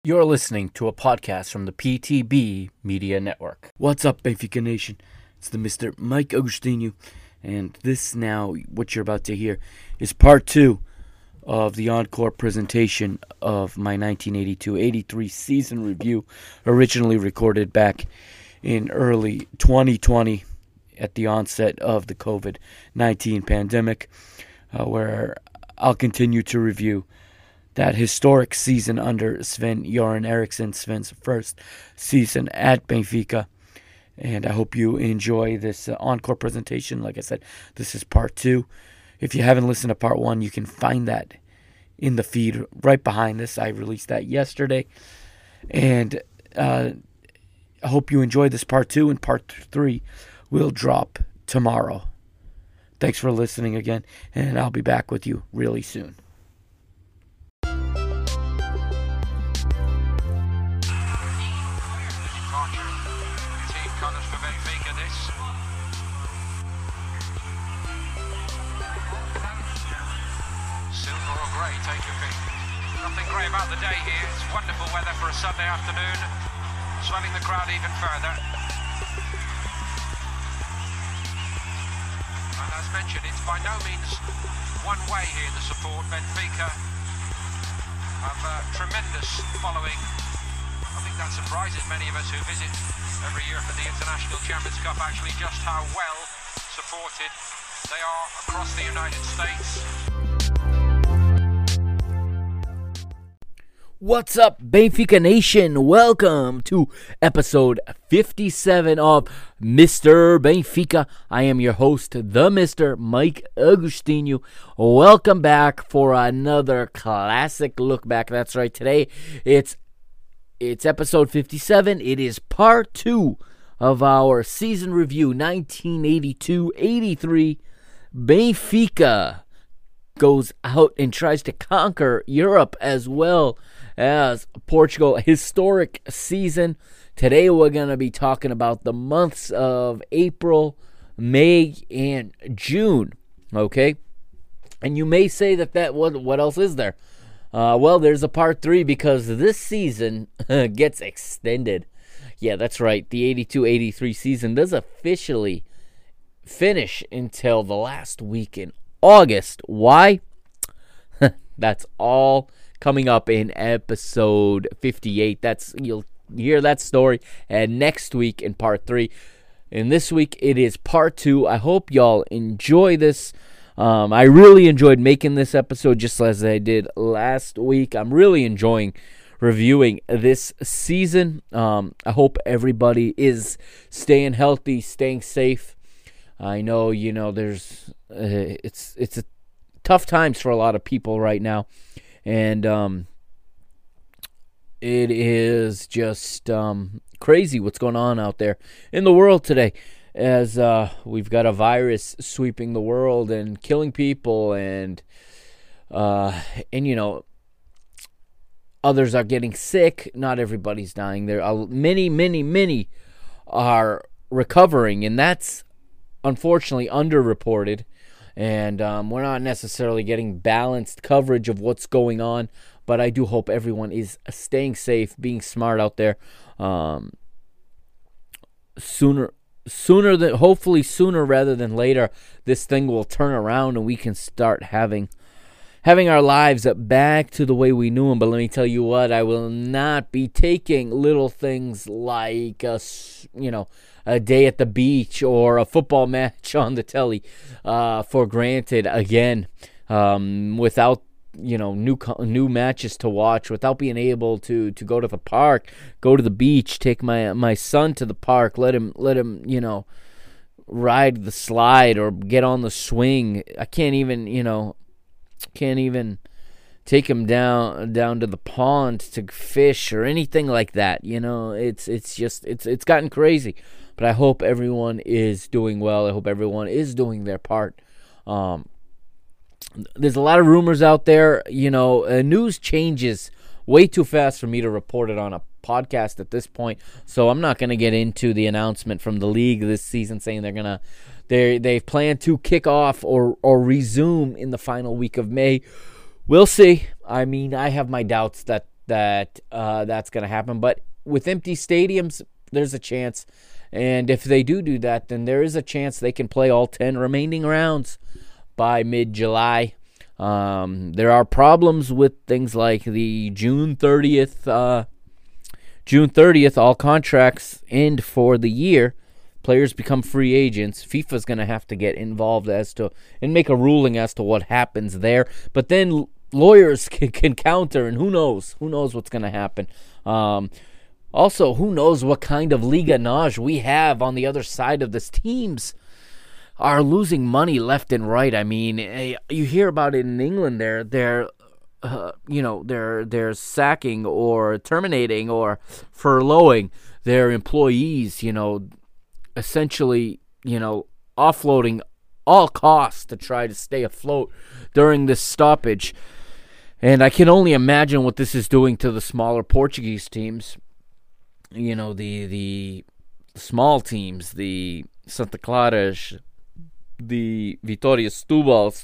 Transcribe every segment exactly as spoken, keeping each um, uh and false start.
You're listening to a podcast from the P T B Media Network. What's up, Benfica Nation? It's the Mister Mike Agostinho, and this now, what you're about to hear, is part two of the encore presentation of my nineteen eighty-two eighty-three season review, originally recorded back in early twenty twenty at the onset of the covid nineteen pandemic, uh, where I'll continue to review that historic season under Sven-Göran Eriksson, Sven's first season at Benfica. And I hope you enjoy this uh, encore presentation. Like I said, this is part two. If you haven't listened to part one, you can find that in the feed right behind this. I released that yesterday. And uh, I hope you enjoy this part two, and part three will drop tomorrow. Thanks for listening again, and I'll be back with you really soon. About the day here, it's wonderful weather for a Sunday afternoon, swelling the crowd even further. And as mentioned, it's by no means one way here, the support. Benfica have a tremendous following. I think that surprises many of us who visit every year for the International Champions Cup, actually just how well supported they are across the United States. What's up, Benfica Nation? Welcome to episode fifty-seven of Mister Benfica. I am your host, the Mister Mike Agostinho. Welcome back for another classic look back. That's right, today it's it's episode fifty-seven. It is part two of our season review, nineteen eighty-two eighty-three. Benfica goes out and tries to conquer Europe as well as Portugal. Historic season. Today we're going to be talking about the months of April, May, and June. Okay? And you may say that, that what, what else is there? Uh, well, there's a part three because this season gets extended. Yeah, that's right. The eighty-two eighty-three season does officially finish until the last week in August. Why? That's all coming up in episode fifty-eight. That's you'll hear that story and next week in part three. And this week it is part two. I hope y'all enjoy this. Um, I really enjoyed making this episode just as I did last week. I'm really enjoying reviewing this season. Um, I hope everybody is staying healthy, staying safe. I know, you know, there's uh, it's it's a tough times for a lot of people right now, and um, it is just um, crazy what's going on out there in the world today, as uh, we've got a virus sweeping the world and killing people, and uh, and you know, others are getting sick. Not everybody's dying. There are many, many, many are recovering, and that's unfortunately underreported, and um, we're not necessarily getting balanced coverage of what's going on, but I do hope everyone is staying safe, being smart out there. Um, sooner, sooner than hopefully sooner rather than later, this thing will turn around and we can start having having our lives back to the way we knew them. But let me tell you what, I will not be taking little things like a, you know, a day at the beach or a football match on the telly uh, for granted again. Um, without, you know, new new matches to watch, without being able to, to go to the park, go to the beach, take my my son to the park, let him let him you know ride the slide or get on the swing. I can't even you know can't even take him down down to the pond to fish or anything like that. You know, it's it's just it's it's gotten crazy. But I hope everyone is doing well. I hope everyone is doing their part. Um, there's a lot of rumors out there. You know, uh, news changes way too fast for me to report it on a podcast at this point. So I'm not going to get into the announcement from the league this season saying they're gonna they they've planned to kick off or or resume in the final week of May. We'll see. I mean, I have my doubts that that uh, that's going to happen. But with empty stadiums, there's a chance. And if they do do that, then there is a chance they can play all ten remaining rounds by mid-July. Um, there are problems with things like the June thirtieth, uh, June thirtieth, all contracts end for the year. Players become free agents. FIFA's going to have to get involved as to and make a ruling as to what happens there. But then lawyers can, can counter, and who knows? Who knows what's going to happen? Um, also, who knows what kind of Liga N O J we have on the other side of this? Teams are losing money left and right. I mean, you hear about it in England. They're they're uh, you know they're they're sacking or terminating or furloughing their employees. You know. Essentially, you know, offloading all costs to try to stay afloat during this stoppage. And I can only imagine what this is doing to the smaller Portuguese teams. You know, the the small teams, the Santa Claras, the Vitória Setúbals,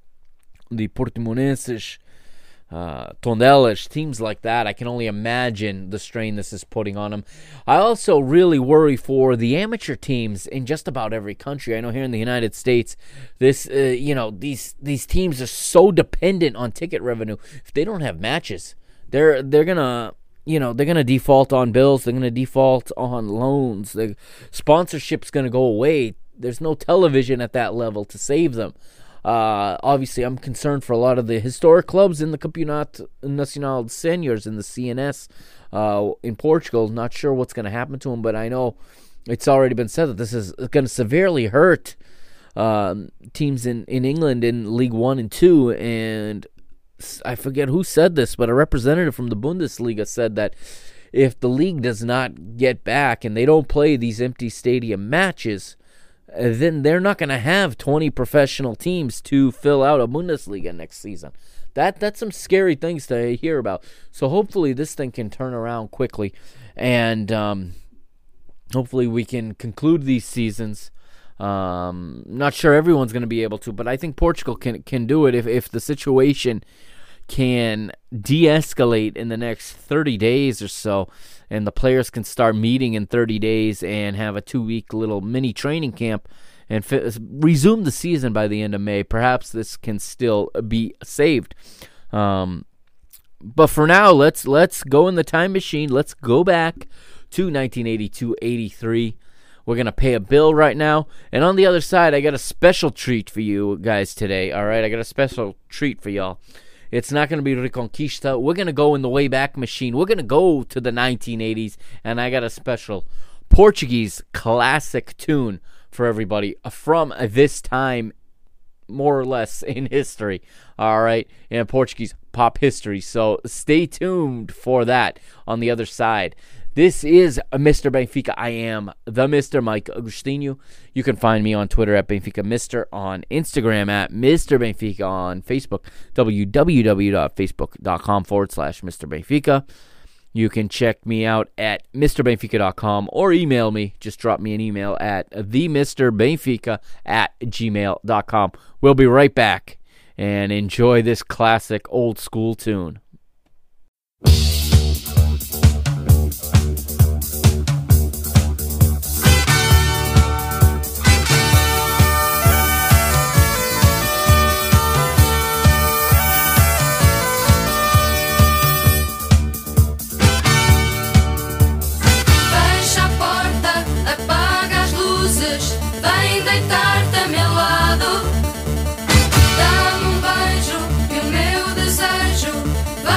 the Portimonenses, Uh, Tondelas, teams like that. I can only imagine the strain this is putting on them. I also really worry for the amateur teams in just about every country. I know here in the United States, this uh, you know these these teams are so dependent on ticket revenue. If they don't have matches, they're they're gonna you know they're gonna default on bills. They're gonna default on loans. The sponsorship's gonna go away. There's no television at that level to save them. Uh, obviously, I'm concerned for a lot of the historic clubs in the Campeonato Nacional de Seniors in the C N S uh, in Portugal. Not sure what's going to happen to them, but I know it's already been said that this is going to severely hurt um, teams in, in England in League One and Two. And I forget who said this, but a representative from the Bundesliga said that if the league does not get back and they don't play these empty stadium matches, then they're not going to have twenty professional teams to fill out a Bundesliga next season. That that's some scary things to hear about. So hopefully this thing can turn around quickly, and um, hopefully we can conclude these seasons. Um, not sure everyone's going to be able to, but I think Portugal can can do it if if the situation can de-escalate in the next thirty days or so, and the players can start meeting in thirty days and have a two-week little mini training camp and fi- resume the season by the end of May. Perhaps this can still be saved. Um, but for now, let's let's go in the time machine. Let's go back to nineteen eighty-two eighty-three. We're going to pay a bill right now. And on the other side, I got a special treat for you guys today. All right, I got a special treat for y'all. It's not going to be Reconquista. We're going to go in the Wayback Machine. We're going to go to the nineteen eighties, and I got a special Portuguese classic tune for everybody from this time, more or less, in history. All right, in Portuguese pop history. So stay tuned for that on the other side. This is Mister Benfica. I am the Mister Mike Agostinho. You can find me on Twitter at Benfica Mister, on Instagram at Mister Benfica, on Facebook, www.facebook.com forward slash Mister Benfica. You can check me out at Mister Benfica dot com or email me. Just drop me an email at the Mister Benfica at gmail dot com. We'll be right back and enjoy this classic old school tune. Vem deitar-te a meu lado, dá-me um beijo e o meu desejo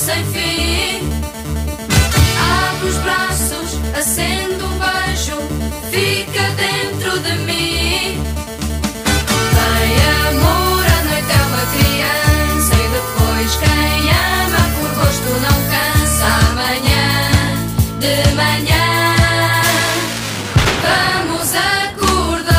sem fim. Abre os braços, acende um beijo, fica dentro de mim. Tem amor, a noite é uma criança, e depois quem ama por gosto não cansa. Amanhã, de manhã, vamos acordar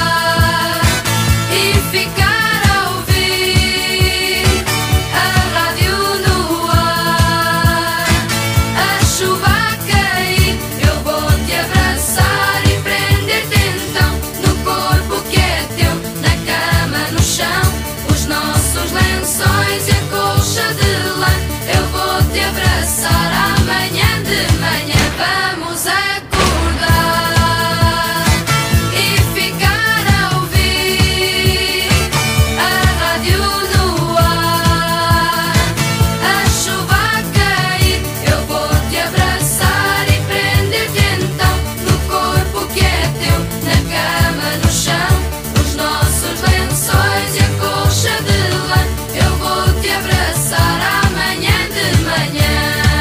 e ficar a ouvir a rádio no ar, a chuva a cair. Eu vou te abraçar e prender-te então no corpo que é teu, na cama, no chão, os nossos lençóis e a colcha de lã. Eu vou te abraçar amanhã de manhã. Vamos acordar e ficar a ouvir a rádio no ar, a chuva a cair. Eu vou te abraçar e prender-te então no corpo que é teu, na cama, no chão, os nossos lençóis e a colcha de lã. Eu vou te abraçar amanhã de manhã.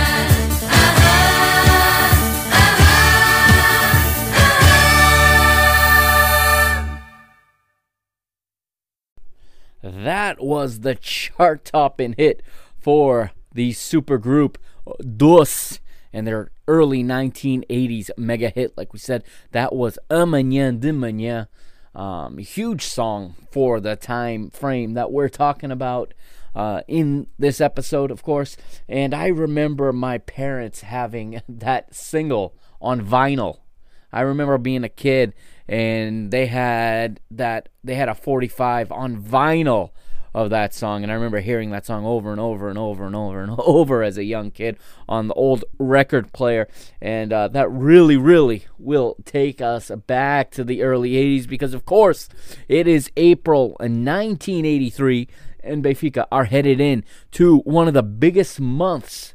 That was the chart-topping hit for the supergroup Dos and their early nineteen eighties mega hit. Like we said, that was Amanhã de Manhã. Um, huge song for the time frame that we're talking about uh, in this episode, of course. And I remember my parents having that single on vinyl. I remember being a kid and they had that they had a forty-five on vinyl of that song, and I remember hearing that song over and over and over and over and over as a young kid on the old record player. And uh, that really, really will take us back to the early eighties, because of course it is April nineteen eighty-three, and Benfica are headed in to one of the biggest months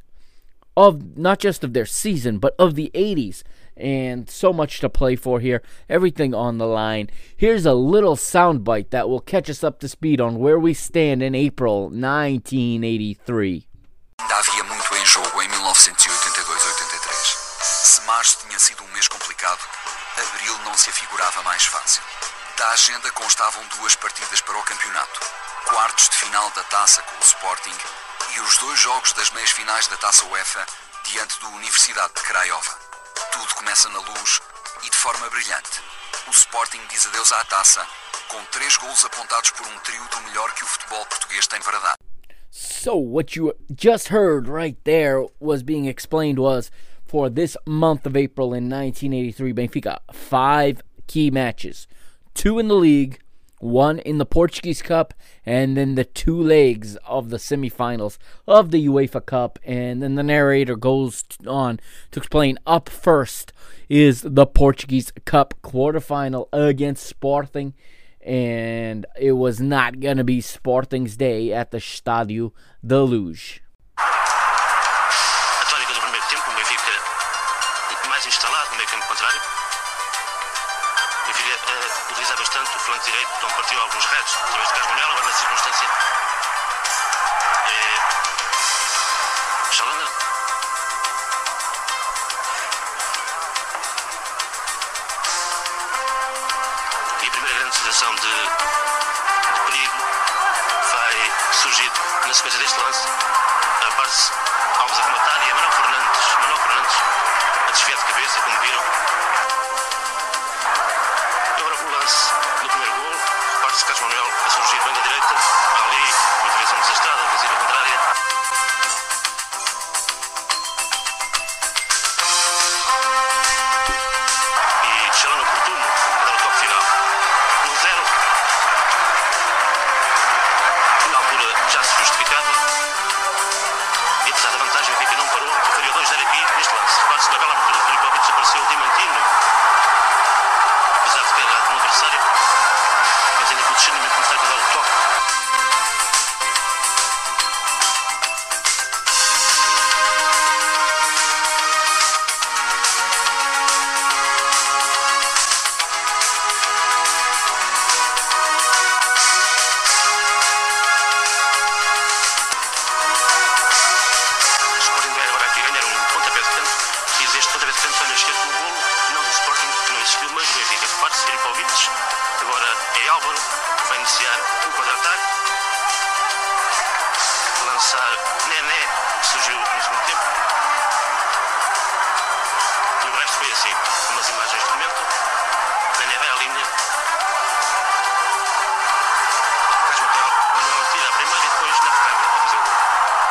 of not just of their season, but of the eighties. And so much to play for here, everything on the line. Here's a little soundbite that will catch us up to speed on where we stand in April nineteen eighty-three. Ainda havia muito em jogo em mil novecentos e oitenta e dois oitenta e três. Se março tinha sido um mês complicado, abril não se afigurava mais fácil. Da agenda constavam duas partidas para o campeonato, quartos de final da Taça com o Sporting e os dois jogos das meias finais da Taça UEFA diante do Universidade de Craiova. Tudo começa na luz e de forma brilhante. O Sporting diz adeus à taça, com três golos apontados por um trio do melhor que o futebol português tem para dar. So what you just heard right there was being explained was for this month of April in nineteen eighty-three, Benfica, five key matches. Two in the league, one in the Portuguese Cup, and then the two legs of the semifinals of the UEFA Cup. And then the narrator goes on to explain up first is the Portuguese Cup quarterfinal against Sporting. And it was not going to be Sporting's day at the Estádio da Luz. A tónica do primeiro tempo, o Benfica mais instalado no meio campo contrário. O Benfica uh, utiliza bastante o flanco direito, então partiu alguns retos através de Carlos Manuel. Agora nessa circunstância é Chalana. E a primeira grande situação de, de perigo vai surgir na sequência deste lance. Aparece Alves a rematar e é Manuel Fernandes, Manuel Fernandes a desviar de cabeça, como viram. Agora o lance do primeiro gol, reparte-se Carlos Manuel a surgir bem da direita, ali uma intervenção desastrada, ofensiva contrária. E Chalana oportuno a dar o toque final. um zero. Na altura já se justificava. E apesar da vantagem, o Benfica não parou. Faria dois zero aqui neste lance. Repare-se na bela abertura do Filipovic, apareceu o Diamantino. Apesar de que era um adversário, mas ainda com o discernimento necessário para dar o toque. Sá Nené surgiu no segundo tempo. E o resto foi assim. Umas imagens de momento. Nené vai à linha. Faz Manuel, Manuel tira a primeira e depois na carga a fazer o gol.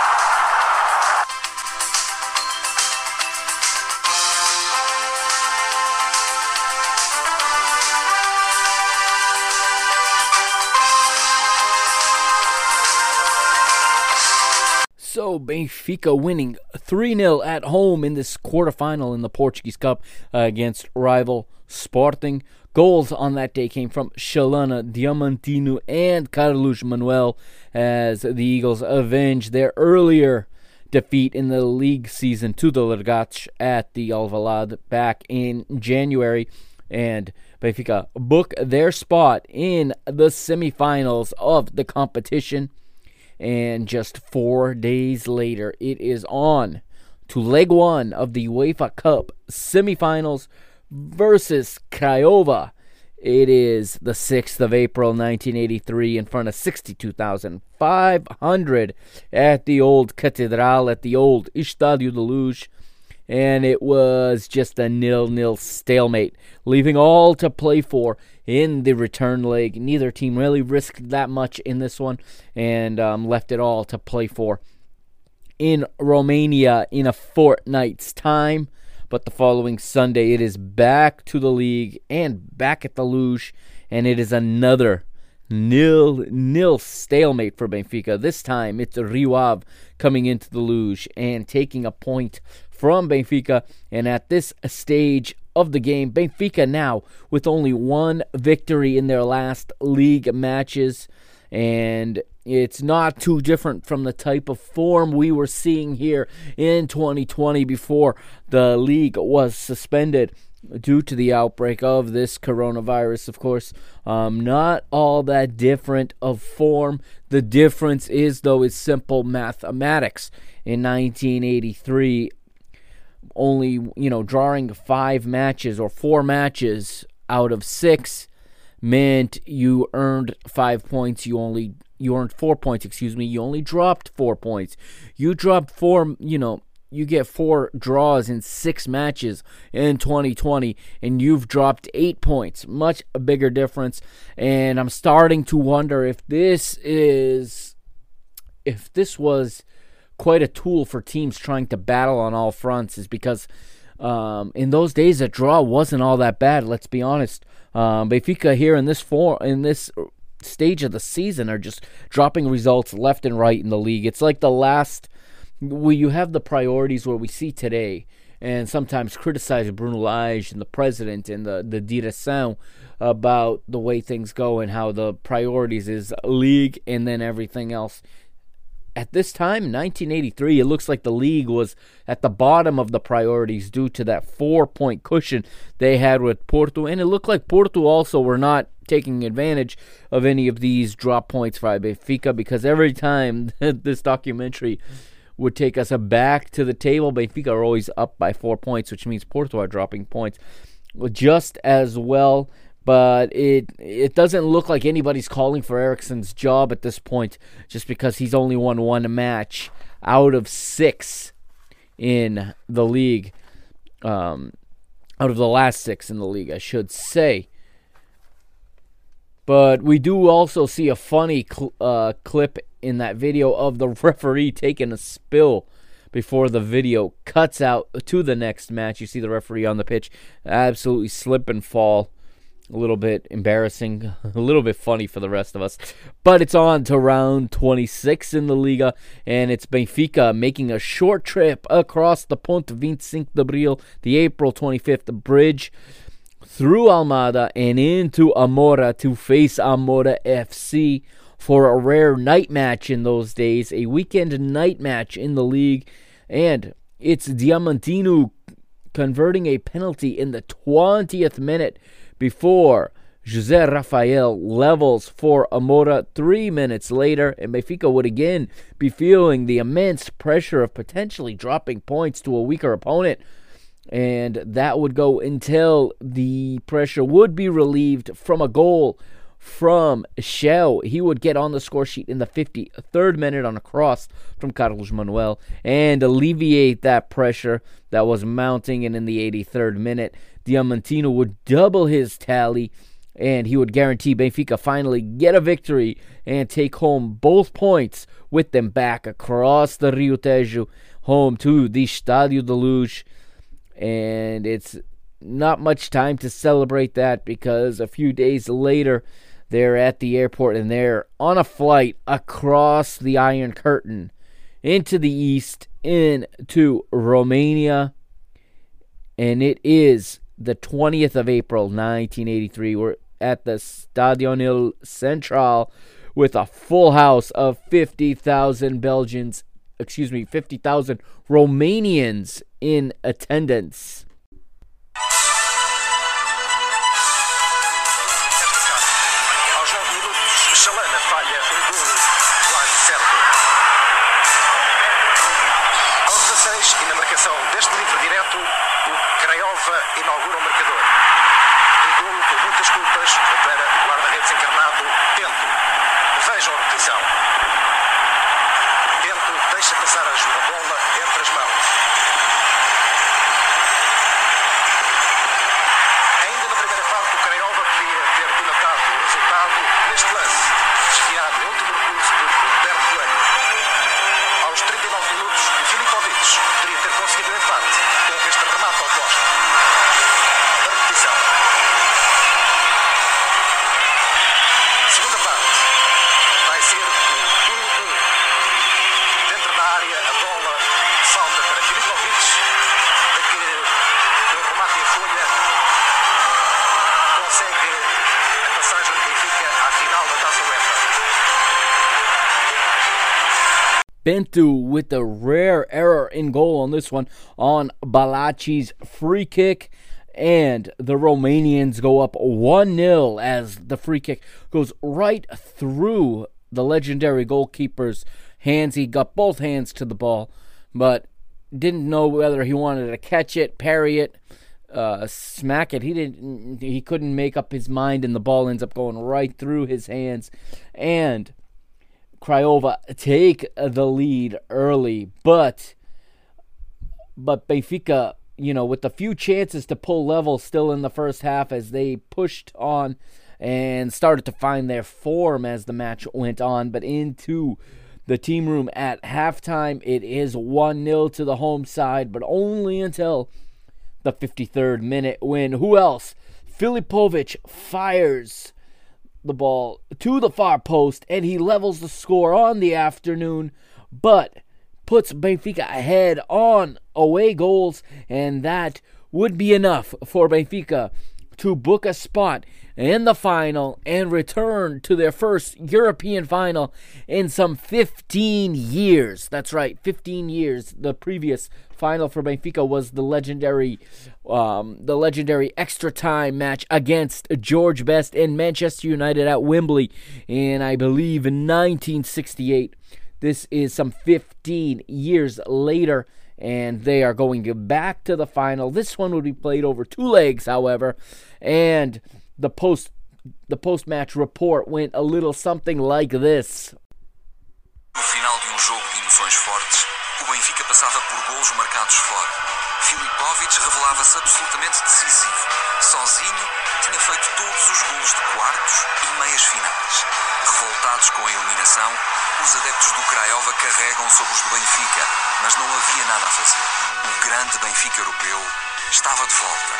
So Benfica winning three nil at home in this quarterfinal in the Portuguese Cup uh, against rival Sporting. Goals on that day came from Chalana Diamantino and Carlos Manuel as the Eagles avenged their earlier defeat in the league season to the Lergates at the Alvalade back in January. And Benfica book their spot in the semifinals of the competition. And just four days later, it is on to leg one of the UEFA Cup semifinals versus Craiova. It is the sixth of April, nineteen eighty-three, in front of sixty-two thousand five hundred at the old Catedral, at the old Estádio da Luz. And it was just a nil-nil stalemate, leaving all to play for in the return leg. Neither team really risked that much in this one and um, left it all to play for in Romania in a fortnight's time. But the following Sunday, it is back to the league and back at the Luge, and it is another nil-nil stalemate for Benfica. This time, it's Rio Ave coming into the Luge and taking a point from Benfica. And at this stage of the game, Benfica now with only one victory in their last league matches, and it's not too different from the type of form we were seeing here in twenty twenty before the league was suspended due to the outbreak of this coronavirus, of course. Um, not all that different of form. The difference is, though, is simple mathematics. In nineteen eighty-three, only, you know, drawing five matches or four matches out of six meant you earned five points. You only, you earned four points, excuse me. You only dropped four points. You dropped four, you know, you get four draws in six matches in twenty twenty, and you've dropped eight points. Much a bigger difference. And I'm starting to wonder if this is, if this was quite a tool for teams trying to battle on all fronts, is because um, in those days a draw wasn't all that bad. Let's be honest. Um, Benfica here in this for in this stage of the season are just dropping results left and right in the league. It's like the last where you have the priorities where we see today, and sometimes criticize Bruno Lage and the president and the the direção about the way things go and how the priorities is league and then everything else. At this time, nineteen eighty-three, it looks like the league was at the bottom of the priorities due to that four-point cushion they had with Porto. And it looked like Porto also were not taking advantage of any of these drop points for Benfica, because every time this documentary would take us back to the table, Benfica are always up by four points, which means Porto are dropping points just as well. But it it doesn't look like anybody's calling for Eriksson's job at this point, just because he's only won one match out of six in the league. Um, out of the last six in the league, I should say. But we do also see a funny cl- uh, clip in that video of the referee taking a spill before the video cuts out to the next match. You see the referee on the pitch absolutely slip and fall. A little bit embarrassing, a little bit funny for the rest of us. But it's on to round twenty-six in the Liga, and it's Benfica making a short trip across the Ponte twenty-cinco de Abril, the April twenty-fifth bridge, through Almada and into Amora to face Amora F C for a rare night match in those days, a weekend night match in the league. And it's Diamantino converting a penalty in the twentieth minute before José Rafael levels for Amora three minutes later, and Benfica would again be feeling the immense pressure of potentially dropping points to a weaker opponent, and that would go until the pressure would be relieved from a goal from Shell. He would get on the score sheet in the fifty-third minute on a cross from Carlos Manuel and alleviate that pressure that was mounting. And in the eighty-third minute, Diamantino would double his tally, and he would guarantee Benfica finally get a victory and take home both points with them back across the Rio Tejo, home to the Estádio da Luz. And it's not much time to celebrate that, because a few days later, they're at the airport and they're on a flight across the Iron Curtain into the east, into Romania. And it is the twentieth of April, nineteen eighty-three. We're at the Stadionil Central with a full house of fifty thousand Belgians, excuse me, fifty thousand Romanians in attendance. Chalana falha um golo quase certo. Aos dezasseis, e na marcação deste livre direto, o Craiova inaugura o marcador. Um golo com muitas culpas para o guarda-redes encarnado Bento. Vejam a repetição. Bento deixa passar a bola entre as mãos. Ainda na primeira parte, o Craiova podia ter dilatado o resultado neste lance, desviado o último recurso de Roberto Coelho. Aos trinta e nove minutos, Filipovic poderia ter conseguido o empate com este remate ao poste. A repetição. Segunda parte. Vai ser o um a um. Dentro da área, a bola salta para Filipovic, que com o remate e a folha consegue a passagem do Benfica à final da Taça UEFA. Bento with a rare error in goal on this one on Balaci's free kick. And the Romanians go up one nil as the free kick goes right through the legendary goalkeeper's hands. He got both hands to the ball, but didn't know whether he wanted to catch it, parry it, uh, smack it. He didn't. He couldn't make up his mind, and the ball ends up going right through his hands. And Craiova take the lead early, but but Benfica, you know, with a few chances to pull level still in the first half as they pushed on and started to find their form as the match went on. But into the team room at halftime, it is one nil to the home side, but only until the fifty-third minute, when who else? Filipovic fires the ball to the far post, and he levels the score on the afternoon, but puts Benfica ahead on away goals, and that would be enough for Benfica to book a spot in the final and return to their first European final in some fifteen years. That's right, fifteen years. The previous final for Benfica was the legendary um, the legendary extra time match against George Best and Manchester United at Wembley in, I believe, in nineteen sixty-eight. This is some fifteen years later, and they are going back to the final. This one would be played over two legs, however, and the post the post-match report went a little something like this. No final de um jogo de emoções fortes, o Benfica passava por golos marcados fora. Filipovic revelava-se absolutamente decisivo. Sozinho, tinha feito todos os golos de quartos e meias finais. Revoltados com a eliminação, os adeptos do Craiova carregam sobre os do Benfica, mas não havia nada a fazer. O grande Benfica europeu estava de volta.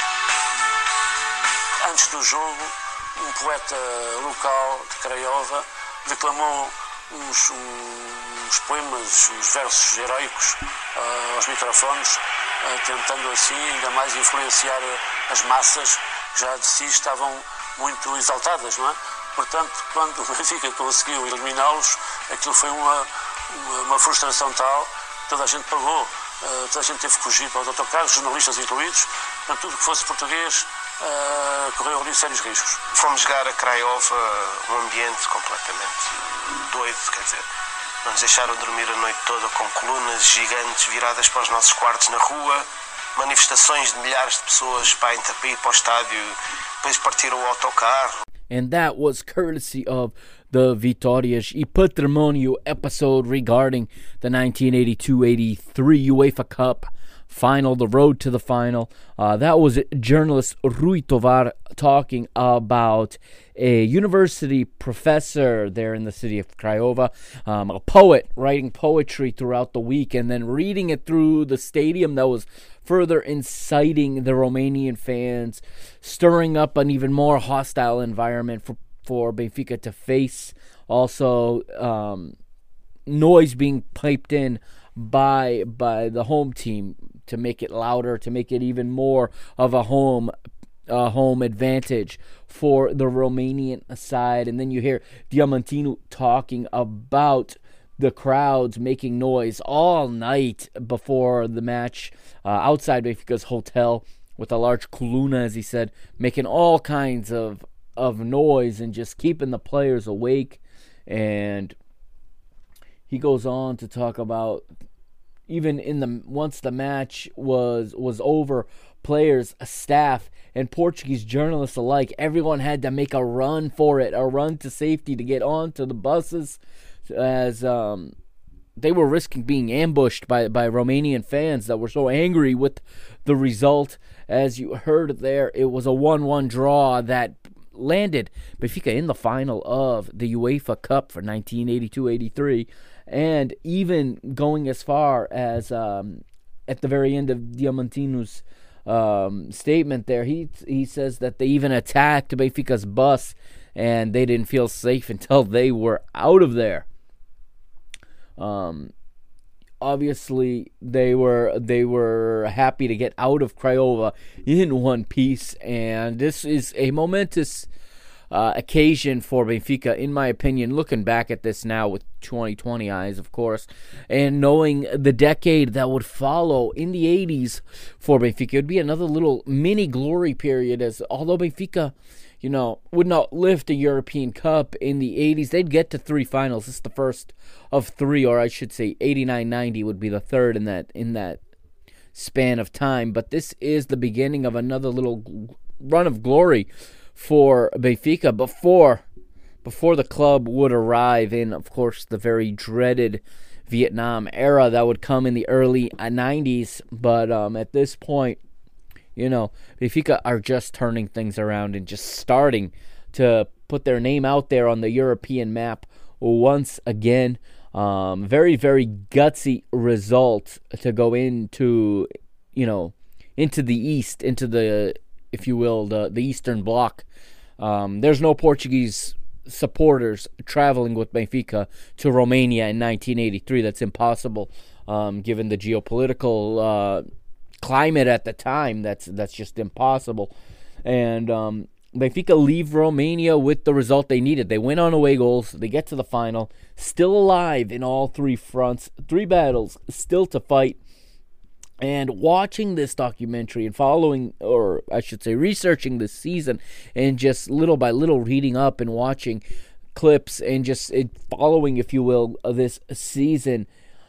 Antes do jogo, um poeta local de Craiova declamou uns, uns poemas, uns versos heroicos uh, aos microfones, uh, tentando assim ainda mais influenciar as massas que já de si estavam muito exaltadas, não é? Portanto, quando o Benfica conseguiu eliminá-los, aquilo foi uma, uma, uma frustração tal, toda a gente pagou, uh, toda a gente teve que fugir para os autocarros, jornalistas incluídos, portanto, tudo que fosse português uh, correu ali sérios riscos. Fomos jogar a Craiova, um ambiente completamente doido, quer dizer, não nos deixaram dormir a noite toda com colunas gigantes viradas para os nossos quartos na rua, manifestações de milhares de pessoas para ir para o estádio, depois partiram o autocarro. And that was courtesy of the Vitórias e Patrimônio episode regarding the nineteen eighty-two eighty-three UEFA Cup final, the road to the final. Uh, that was journalist Rui Tovar talking about a university professor there in the city of Craiova, um, a poet writing poetry throughout the week and then reading it through the stadium that was further inciting the Romanian fans, stirring up an even more hostile environment for, for Benfica to face. Also, um, noise being piped in by by the home team to make it louder, to make it even more of a home uh, home advantage for the Romanian side. And then you hear Diamantino talking about the crowds making noise all night before the match uh, outside Benfica's hotel with a large kuluna, as he said, making all kinds of, of noise and just keeping the players awake. And he goes on to talk about even in the once the match was was over, players, staff, and Portuguese journalists alike, everyone had to make a run for it, a run to safety to get onto the buses, as um, they were risking being ambushed by, by Romanian fans that were so angry with the result. As you heard there, it was a one one draw that landed Benfica in the final of the UEFA Cup for nineteen eighty-two eighty-three, and even going as far as um, at the very end of Diamantino's um, statement there, he he says that they even attacked Benfica's bus and they didn't feel safe until they were out of there. Um, obviously they were they were happy to get out of Craiova in one piece, and this is a momentous uh, occasion for Benfica, in my opinion, looking back at this now with twenty twenty eyes, of course, and knowing the decade that would follow in the eighties for Benfica. It would be another little mini glory period, as although Benfica, you know, would not lift a European Cup in the eighties, they'd get to three finals. This is the first of three, or I should say eighty-nine ninety would be the third in that in that span of time. But this is the beginning of another little run of glory for Benfica before before the club would arrive in, of course, the very dreaded Vietnam era that would come in the early nineties. But um, at this point, you know, Benfica are just turning things around and just starting to put their name out there on the European map once again. Um, very, very gutsy result to go into, you know, into the East, into the, if you will, the, the Eastern Bloc. Um, there's no Portuguese supporters traveling with Benfica to Romania in nineteen eighty-three. That's impossible, um, given the geopolitical uh, climate at the time. That's that's just impossible. And um, Benfica leave Romania with the result they needed. They win on away goals. They get to the final, still alive in all three fronts, three battles still to fight. And watching this documentary and following, or I should say researching this season, and just little by little reading up and watching clips and just following, if you will, this season,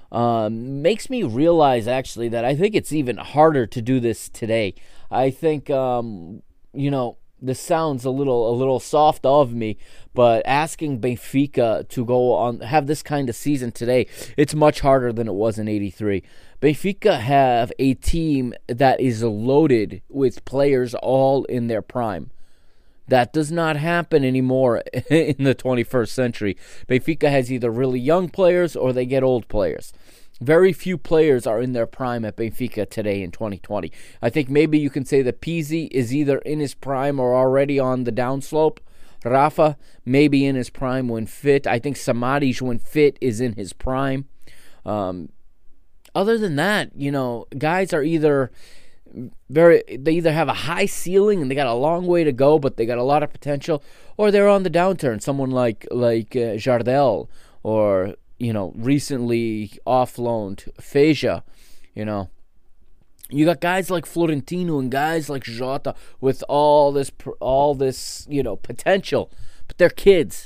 Um, makes me realize, actually, that I think it's even harder to do this today. I think, um, you know, this sounds a little a little soft of me, but asking Benfica to go on, have this kind of season today, it's much harder than it was in eighty-three. Benfica have a team that is loaded with players all in their prime. That does not happen anymore in the twenty-first century. Benfica has either really young players or they get old players. Very few players are in their prime at Benfica today in twenty twenty. I think maybe you can say that Pizzi is either in his prime or already on the downslope. Rafa, maybe in his prime when fit. I think Samaris, when fit, is in his prime. Um, other than that, you know, guys are either... Very, they either have a high ceiling and they got a long way to go, but they got a lot of potential, or they're on the downturn. Someone like like uh, Jardel, or you know, recently off-loaned Feja. You know, you got guys like Florentino and guys like Jota with all this all this you know potential, but they're kids.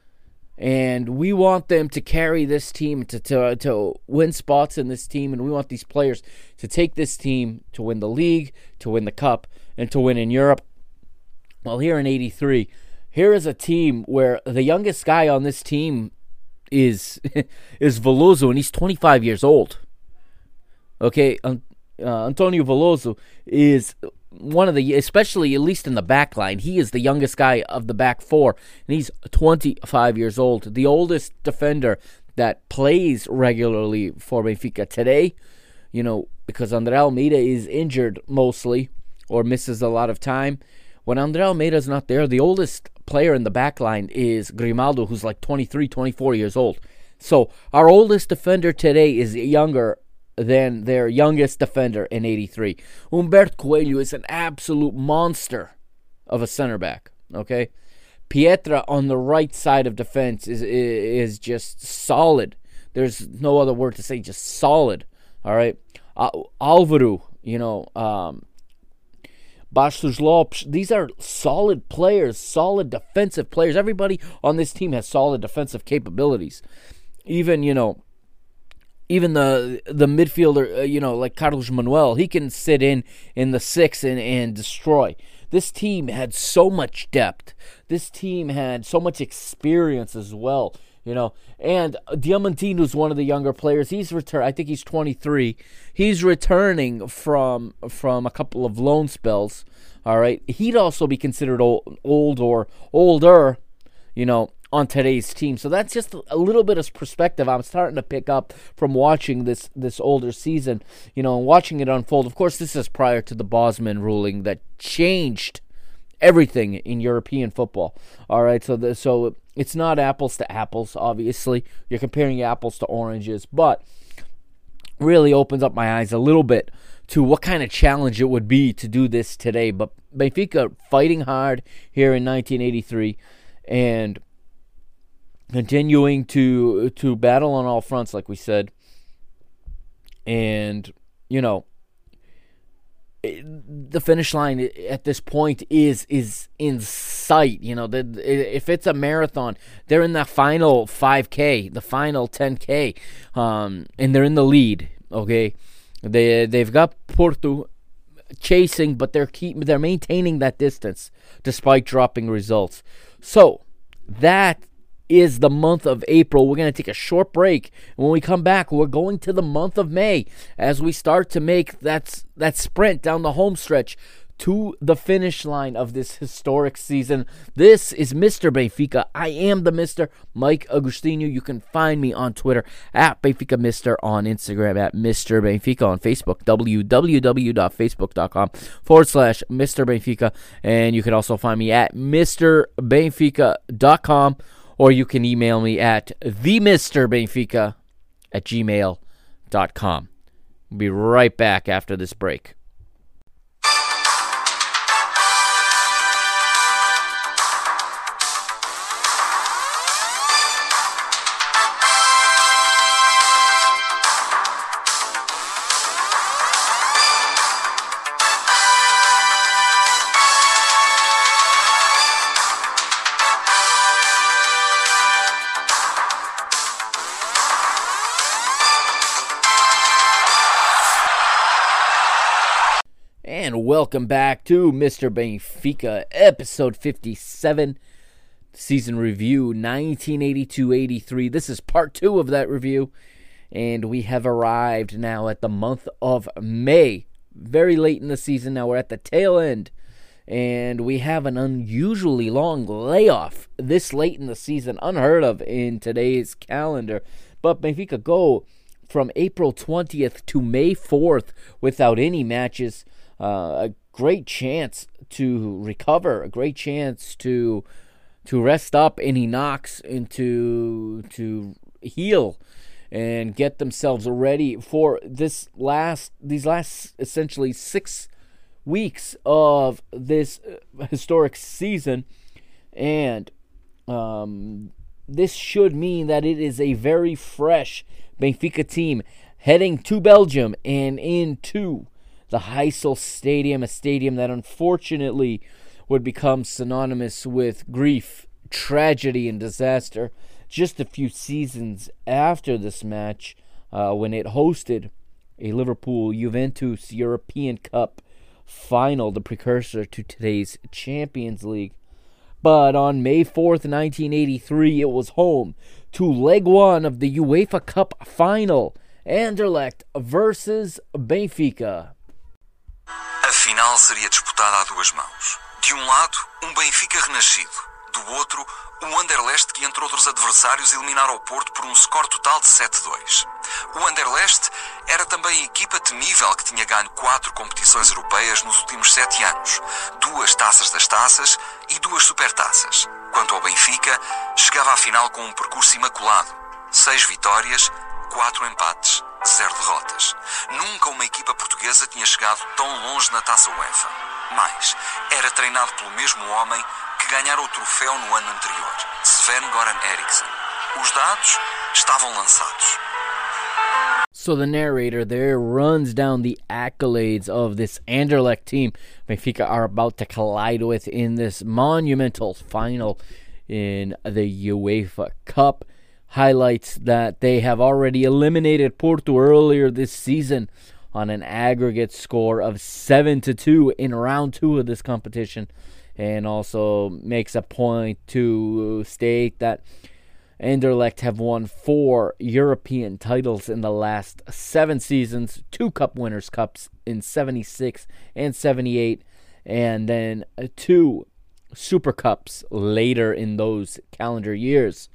And we want them to carry this team, to, to to win spots in this team, and we want these players to take this team to win the league, to win the cup, and to win in Europe. Well, here in eighty-three, here is a team where the youngest guy on this team is is Veloso, and he's twenty-five years old. Okay, um, uh, Antonio Veloso is one of the, especially at least in the back line, he is the youngest guy of the back four, and he's twenty-five years old. The oldest defender that plays regularly for Benfica today, you know, because Andre Almeida is injured mostly or misses a lot of time. When Andre Almeida is not there, the oldest player in the back line is Grimaldo, who's like twenty-three, twenty-four years old. So our oldest defender today is younger than their youngest defender in eighty-three. Humberto Coelho is an absolute monster of a center back, okay? Pietra on the right side of defense is is just solid. There's no other word to say, just solid, all right? Uh, Alvaro, you know, um, Bastos Lopes, these are solid players, solid defensive players. Everybody on this team has solid defensive capabilities. Even, you know, Even the the midfielder, uh, you know, like Carlos Manuel, he can sit in in the six and, and destroy. This team had so much depth. This team had so much experience as well, you know. And Diamantino is one of the younger players. He's return. I think he's twenty-three. He's returning from from a couple of loan spells. All right, he'd also be considered old, old or older, you know, on today's team. So that's just a little bit of perspective I'm starting to pick up from watching this this older season, you know, and watching it unfold. Of course, this is prior to the Bosman ruling that changed everything in European football. All right, so the, so it's not apples to apples, obviously. You're comparing apples to oranges, but really opens up my eyes a little bit to what kind of challenge it would be to do this today. But Benfica fighting hard here in nineteen eighty-three and continuing to to battle on all fronts, like we said. And, you know, the finish line at this point is is in sight. You know, the, if it's a marathon, they're in the final five K, the final ten K, um, and they're in the lead. Okay, they they've got Porto chasing, but they're keep they're maintaining that distance despite dropping results. So that is the month of April. We're going to take a short break. When we come back, we're going to the month of May as we start to make that, that sprint down the home stretch to the finish line of this historic season. This is Mister Benfica. I am the Mister Mike Agustino. You can find me on Twitter at Benfica Mister, on Instagram at Mister Benfica, on Facebook, www.facebook.com forward slash Mister Benfica. And you can also find me at Mister Benfica dot com. Or you can email me at the Mister Benfica at gmail dot com. We'll be right back after this break. And welcome back to Mister Benfica, episode fifty-seven, season review nineteen eighty-two eighty-three. This is part two of that review, and we have arrived now at the month of May. Very late in the season now. We're at the tail end, and we have an unusually long layoff this late in the season, unheard of in today's calendar. But Benfica go from April twentieth to May fourth without any matches. Uh, a great chance to recover, a great chance to to rest up any knocks and to to heal and get themselves ready for this last these last essentially six weeks of this historic season. And um, this should mean that it is a very fresh Benfica team heading to Belgium and into the Heysel Stadium, a stadium that unfortunately would become synonymous with grief, tragedy, and disaster just a few seasons after this match, uh, when it hosted a Liverpool-Juventus European Cup final, the precursor to today's Champions League. But on May fourth, nineteen eighty-three, it was home to leg one of the UEFA Cup final, Anderlecht versus Benfica. A final seria disputada a duas mãos. De um lado, um Benfica renascido. Do outro, o Anderlecht que, entre outros adversários, eliminara o Porto por um score total de sete a dois. O Anderlecht era também a equipa temível que tinha ganho quatro competições europeias nos últimos sete anos, duas taças das taças e duas supertaças. Quanto ao Benfica, chegava à final com um percurso imaculado. Seis vitórias, quatro empates, zero derrotas. Nunca uma equipa portuguesa tinha chegado tão longe na Taça UEFA. Mais, era treinado pelo mesmo homem que ganhara o troféu no ano anterior, Sven-Göran Eriksson. Os dados estavam lançados. So the narrator there runs down the accolades of this Anderlecht team Benfica are about to collide with in this monumental final in the UEFA Cup. Highlights that they have already eliminated Porto earlier this season on an aggregate score of seven to two in round two of this competition, and also makes a point to state that Anderlecht have won four European titles in the last seven seasons, two Cup Winners' Cups in seventy-six and seventy-eight, and then two Super Cups later in those calendar years.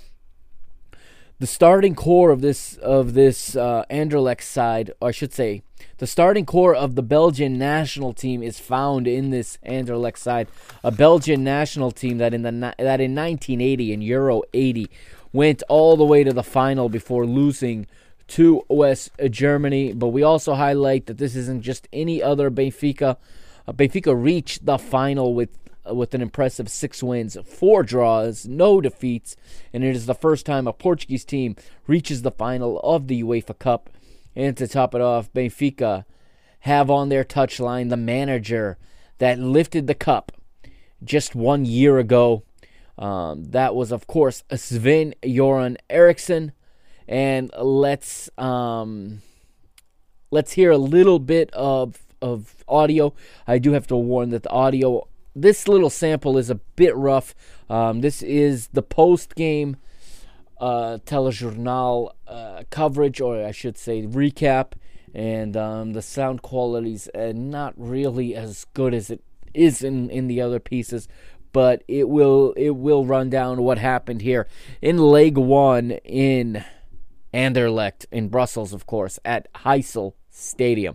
The starting core of this of this uh, Anderlecht side, or I should say, the starting core of the Belgian national team is found in this Anderlecht side, a Belgian national team that in the that in nineteen eighty, in Euro eighty, went all the way to the final before losing to West Germany. But we also highlight that this isn't just any other Benfica. Uh, Benfica reached the final with with an impressive six wins, four draws, no defeats, and it is the first time a Portuguese team reaches the final of the UEFA Cup. And to top it off, Benfica have on their touchline the manager that lifted the cup just one year ago. Um, that was, of course, Sven-Göran Eriksson. And let's um, let's hear a little bit of of audio. I do have to warn that the audio, this little sample is a bit rough. Um, this is the post-game uh, telejournal uh, coverage, or I should say recap, and um, the sound quality's uh, not really as good as it is in, in the other pieces, but it will it will run down what happened here in leg one in Anderlecht, in Brussels, of course, at Heysel Stadium.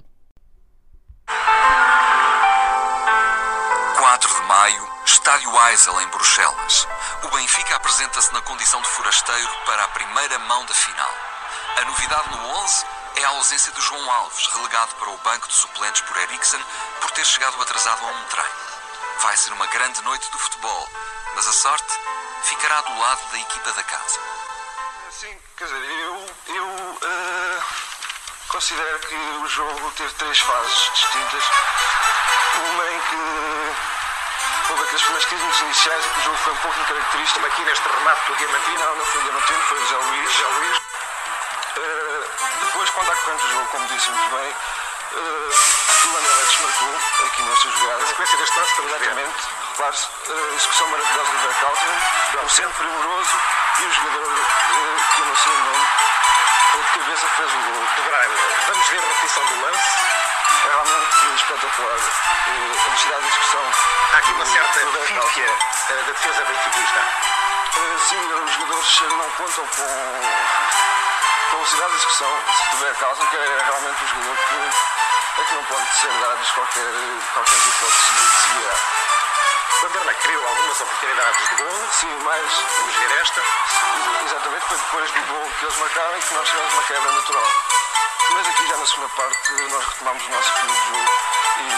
quatro de maio, Estádio Heysel, em Bruxelas. O Benfica apresenta-se na condição de forasteiro para a primeira mão da final. A novidade no onze é a ausência de João Alves, relegado para o banco de suplentes por Eriksson por ter chegado atrasado a um treino. Vai ser uma grande noite do futebol, mas a sorte ficará do lado da equipa da casa. Sim, quer dizer, eu, eu uh, considero que o jogo teve três fases distintas. Uma em que houve aqueles primeiros quinze minutos iniciais em que o jogo foi um pouco incaracterístico. Aqui neste remate do Diamantino. Não, não foi o Diamantino, foi o José Luís. José Luís. Uh, depois, quando há corrente do jogo, como disse muito bem, uh, o André desmarcou aqui nesta jogada. A sequência deste lance, exatamente. Repare-se, uh, execução maravilhosa do Verkauteren, um centro primoroso e o jogador uh, que eu não sei o nome, de cabeça fez o gol. De Braille. Vamos ver a repetição do lance. É realmente espetacular. Uh, a velocidade de execução. Há aqui uma certa física da defesa benfiquista. Uh, sim, os jogadores não contam com, com a velocidade de execução do Verkauteren, que é realmente um jogador que, é que não pode ser dado qualquer, qualquer hipótese de seguir. O Anderlecht criou algumas oportunidades de gol. Sim, mas vamos ver esta. Exatamente, foi depois do gol que eles marcaram que nós tivemos uma quebra natural. Mas aqui já na segunda parte nós retomamos o nosso estilo de jogo e,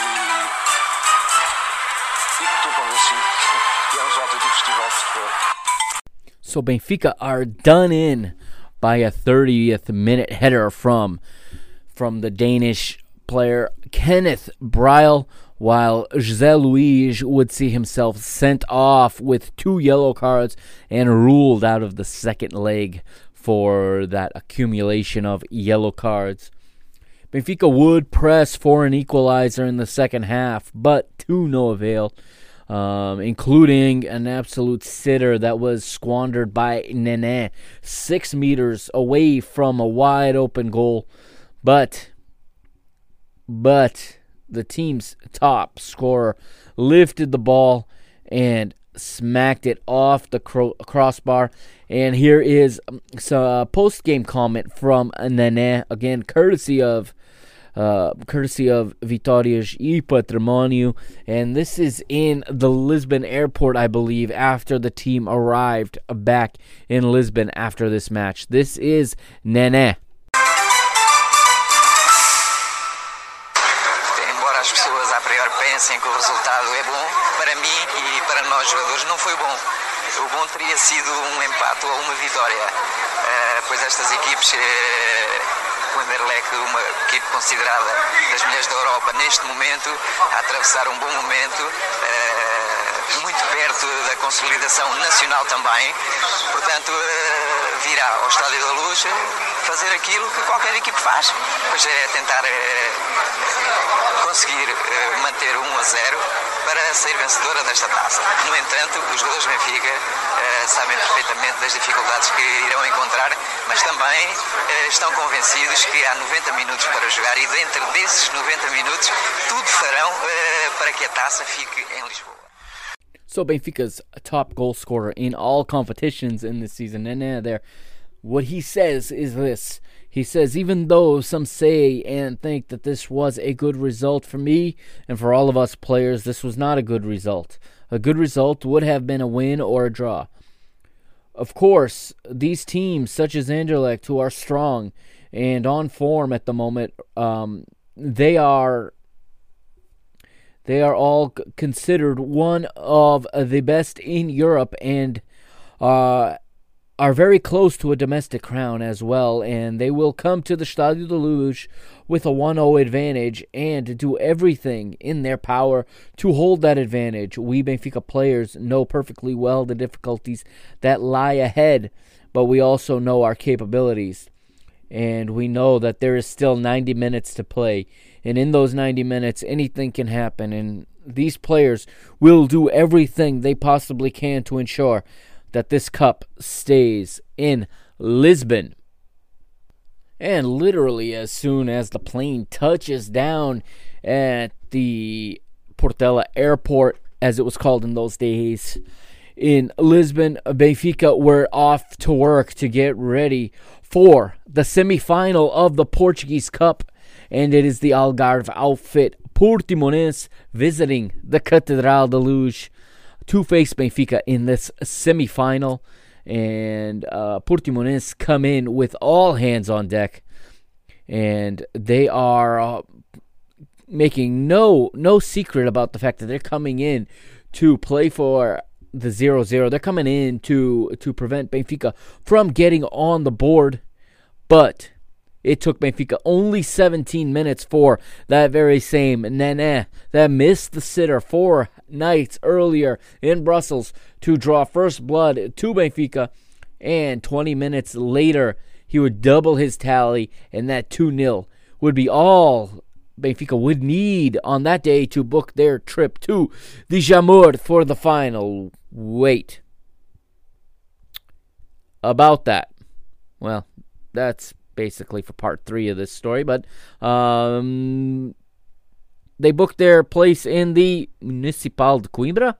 e estou convencido que é um autêntico festival de futebol. So Benfica are done in by a thirtieth minute header from from the Danish player Kenneth Braille, while José Luís would see himself sent off with two yellow cards and ruled out of the second leg for that accumulation of yellow cards. Benfica would press for an equalizer in the second half, but to no avail. um, including an absolute sitter that was squandered by Nene, six meters away from a wide open goal. But, but the team's top scorer lifted the ball and smacked it off the cro- crossbar. And here is a post-game comment from Nene, again, courtesy of uh, courtesy of Vitórias e Patrimônio. And this is in the Lisbon airport, I believe, after the team arrived back in Lisbon after this match. This is Nene. Embora as pessoas a priori pensem que o resultado é bom, para mim e para nós jogadores não foi bom. O bom teria sido um empate ou uma vitória, uh, pois estas equipes, uh, o Anderlecht, uma equipe considerada das melhores da Europa neste momento, a atravessar um bom momento, uh, muito perto da consolidação nacional também, portanto uh, virá ao Estádio da Luz fazer aquilo que qualquer equipe faz, pois é tentar uh, conseguir uh, manter um a zero para sair vencedora desta taça. No entanto, os jogadores do Benfica uh, sabem perfeitamente das dificuldades que irão encontrar, mas também uh, estão convencidos que há noventa minutos para jogar e dentro desses noventa minutos tudo farão uh, para que a taça fique em Lisboa. So Benfica's top goal scorer in all competitions in this season, and uh, there, what he says is this. He says, even though some say and think that this was a good result for me and for all of us players, this was not a good result. A good result would have been a win or a draw. Of course, these teams such as Anderlecht, who are strong and on form at the moment, um, they are they are all considered one of the best in Europe and uh are very close to a domestic crown as well, and they will come to the Estádio da Luz with a one oh advantage and do everything in their power to hold that advantage. We Benfica players know perfectly well the difficulties that lie ahead, but we also know our capabilities, and we know that there is still ninety minutes to play, and in those ninety minutes anything can happen, and these players will do everything they possibly can to ensure that this cup stays in Lisbon. And literally as soon as the plane touches down at the Portela airport, as it was called in those days, in Lisbon, Benfica were off to work to get ready for the semi-final of the Portuguese Cup, and it is the Algarve outfit Portimonense visiting the Catedral da Luz to face Benfica in this semi-final, and uh, Portimonense come in with all hands on deck, and they are uh, making no no secret about the fact that they're coming in to play for the zero zero. They're coming in to to prevent Benfica from getting on the board, but it took Benfica only seventeen minutes for that very same Nene that missed the sitter four nights earlier in Brussels to draw first blood to Benfica, and twenty minutes later he would double his tally, and that two nil would be all Benfica would need on that day to book their trip to the Jamor for the final. Wait. About that. Well, that's basically for part three of this story, but um, they booked their place in the Municipal de Coimbra.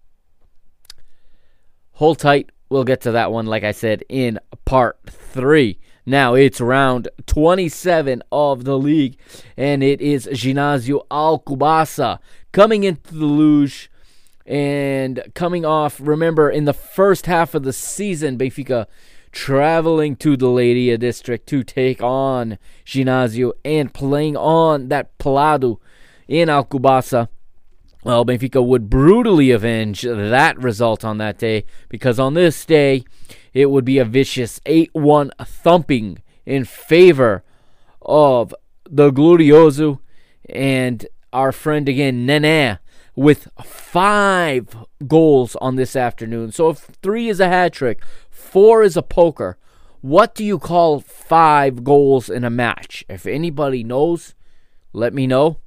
Hold tight, we'll get to that one, like I said, in part three. Now it's round twenty-seven of the league, and it is Ginásio Alcobaça coming into the Luge and coming off. Remember, in the first half of the season, Benfica traveling to the Leiria district to take on Ginásio and playing on that Pelado in Alcobaça. Well, Benfica would brutally avenge that result on that day, because on this day it would be a vicious eight one thumping in favor of the Glorioso, and our friend again, Nene, with five goals on this afternoon. So if three is a hat trick, four is a poker, what do you call five goals in a match? If anybody knows, let me know.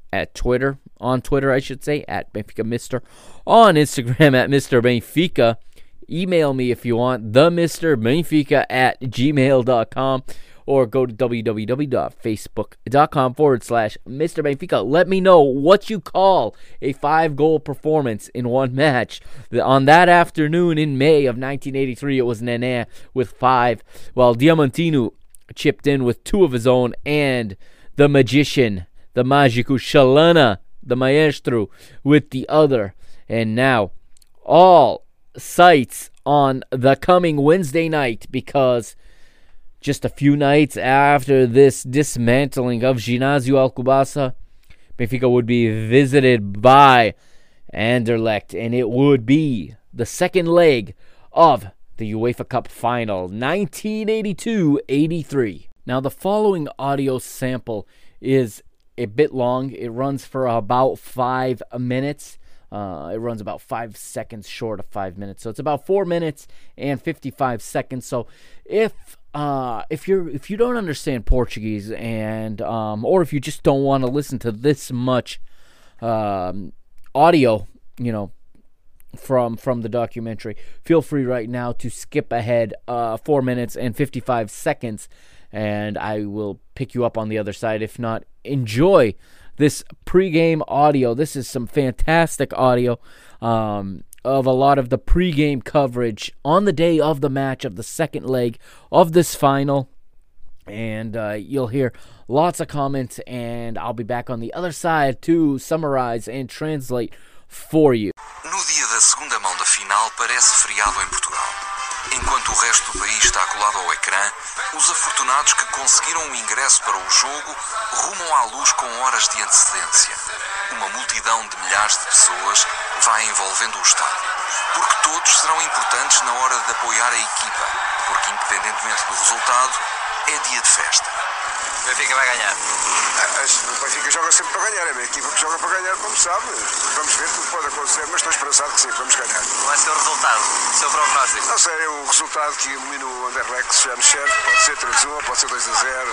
at Twitter, on Twitter, I should say, at Benfica Mister, on Instagram at Mister Benfica. Email me if you want, the Mister Benfica at gmail dot com, or go to www.facebook.com forward slash Mister Benfica. Let me know what you call a five-goal performance in one match. On that afternoon in May of nineteen eighty-three, it was Nene with five, while Diamantino chipped in with two of his own, and the magician, the Mágico Chalana, the maestro, with the other. And now, all sights on the coming Wednesday night, because just a few nights after this dismantling of Ginásio Alcobaça, Benfica would be visited by Anderlecht, and it would be the second leg of the UEFA Cup final, nineteen eighty-two eighty-three. Now, the following audio sample is a bit long. It runs for about five minutes. Uh, it runs about five seconds short of five minutes, so it's about four minutes and fifty-five seconds. So, if uh, if you're if you don't understand Portuguese, and um, or if you just don't want to listen to this much um, audio, you know, from from the documentary, feel free right now to skip ahead uh, four minutes and fifty-five seconds, and I will pick you up on the other side. If not, enjoy this pregame audio. This is some fantastic audio um, of a lot of the pregame coverage on the day of the match, of the second leg of this final. And uh, you'll hear lots of comments, and I'll be back on the other side to summarize and translate for you. No dia da segunda mão da final parece feriado em Portugal. Enquanto o resto do país está colado ao ecrã, os afortunados que conseguiram o ingresso para o jogo rumam à luz com horas de antecedência. Uma multidão de milhares de pessoas vai envolvendo o estádio, porque todos serão importantes na hora de apoiar a equipa, porque independentemente do resultado, é dia de festa. O Benfica vai ganhar. O Benfica joga sempre para ganhar, é a minha equipa que joga para ganhar, como sabe. Vamos ver, tudo pode acontecer, mas estou esperançado que sim, vamos ganhar. Qual vai ser o resultado? O seu prognóstico? Não sei, o resultado que elimina o Anderlecht já me serve, pode ser três a um, pode ser dois a zero.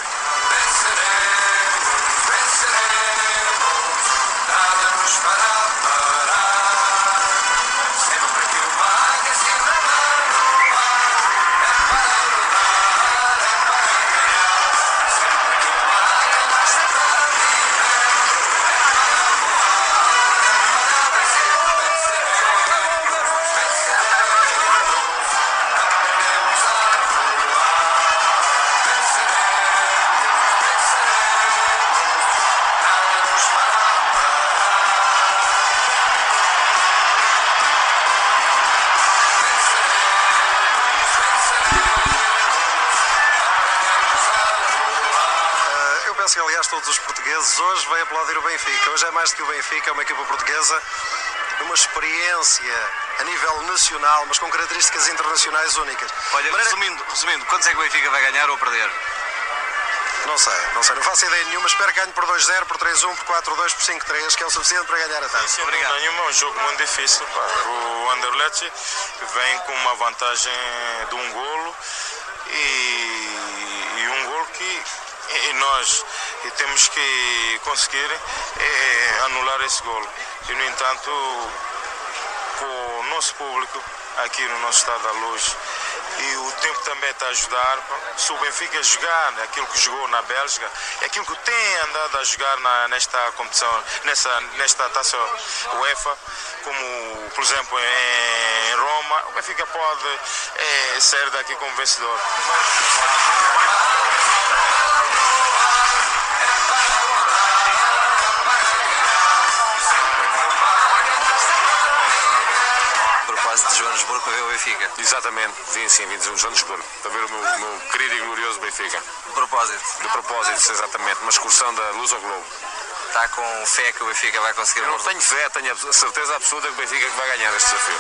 Aliás, todos os portugueses hoje vêm aplaudir o Benfica. Hoje é mais do que o Benfica, é uma equipa portuguesa, uma experiência a nível nacional, mas com características internacionais únicas. Olha, resumindo, resumindo, quantos é que o Benfica vai ganhar ou perder? Não sei, não sei, não faço ideia nenhuma. Espero que ganhe por dois a zero, por três a um, por quatro a dois, por cinco a três, que é o suficiente para ganhar a taça. Sem dúvida nenhuma, é um jogo muito difícil. Pá. O Anderlecht vem com uma vantagem de um golo e, e um golo que e nós temos que conseguir é, anular esse golo. E, no entanto, com o nosso público aqui no nosso Estado da Luz, e o tempo também está a ajudar. Se o Benfica jogar aquilo que jogou na Bélgica, é aquilo que tem andado a jogar na, nesta competição, nessa, nesta taça UEFA, como por exemplo em Roma, o Benfica pode é, sair daqui como vencedor. De Joanesburgo para ver o Benfica. Exatamente, vim sim, vim de Joanesburgo para ver o meu, meu querido e glorioso Benfica. De propósito. De propósito, exatamente, uma excursão da Luz ao Globo. Está com fé que o Benfica vai conseguir? Eu não tenho fé, tenho a certeza absoluta que o Benfica vai ganhar este desafio.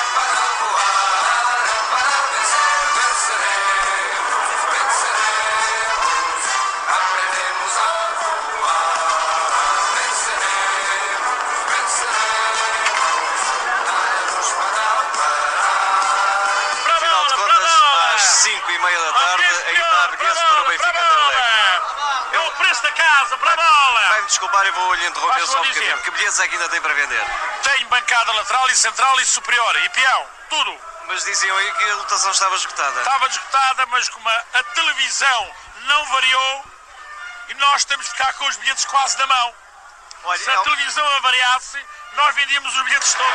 cinco e meia da tarde, em Targuense para o Benfica Anderlecht. É o preço da casa, para a bola! vai-me desculpar, eu vou lhe interromper Mas só um vou dizer. bocadinho. Que bilhetes é que ainda tem para vender? Tem bancada lateral e central e superior. E peão. Tudo. Mas diziam aí que a lotação estava esgotada. Estava esgotada, mas como a, a televisão não variou, e nós temos de ficar com os bilhetes quase na mão. Olha, Se a é um- televisão avariasse, nós vendíamos os bilhetes todos.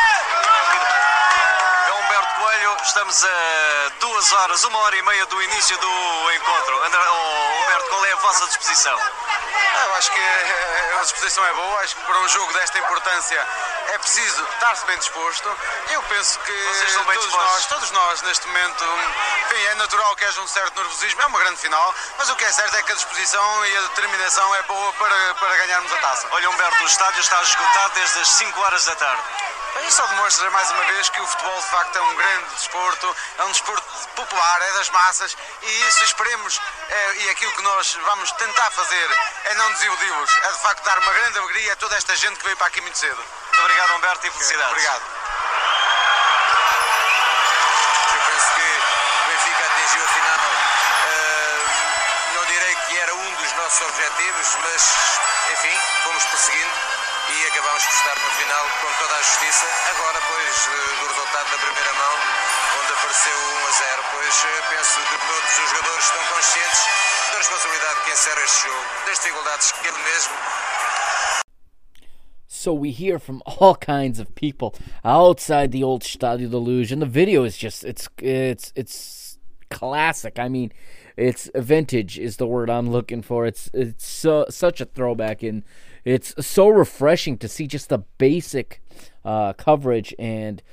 É Humberto Coelho, estamos a duas horas, uma hora e meia do início do encontro. André, oh, Humberto, qual é a vossa disposição? Eu acho que eh, a disposição é boa, acho que para um jogo desta importância é preciso estar-se bem disposto. Eu penso que Vocês estão bem todos dispostos? nós, todos nós neste momento, enfim, é natural que haja um certo nervosismo, é uma grande final, mas o que é certo é que a disposição e a determinação é boa para, para ganharmos a taça. Olha, Humberto, o estádio está esgotado desde as cinco horas da tarde. Isso só demonstra mais uma vez que o futebol de facto é um grande desporto, é um desporto popular, é das massas e isso esperemos, é, e aquilo que nós vamos tentar fazer é não desiludi-los, é de facto dar uma grande alegria a toda esta gente que veio para aqui muito cedo. Muito obrigado, Humberto, e felicidades. Obrigado. Eu penso que o Benfica atingiu a final. Uh, não direi que era um dos nossos objetivos, mas, enfim, fomos perseguindo e acabámos por estar no final com toda a justiça. Agora, pois, uh, do resultado da primeira mão, onde apareceu um a zero, pois uh, penso que todos os jogadores estão conscientes da responsabilidade que encerra este jogo, das dificuldades que ele mesmo. So we hear from all kinds of people outside the old Stadio da Luz, and the video is just it's it's it's classic. I mean, it's vintage is the word I'm looking for. It's it's so, such a throwback, and it's so refreshing to see just the basic uh, coverage and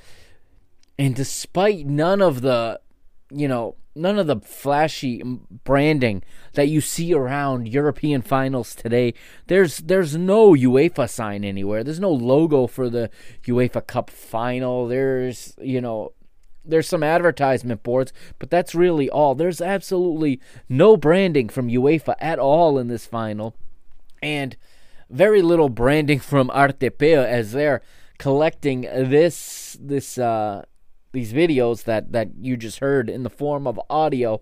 and despite none of the you know none of the flashy branding that you see around European finals today. There's there's no UEFA sign anywhere. There's no logo for the UEFA Cup final. There's, you know, there's some advertisement boards, but that's really all. There's absolutely no branding from UEFA at all in this final. And very little branding from Artepeo as they're collecting this this uh these videos that, that you just heard in the form of audio,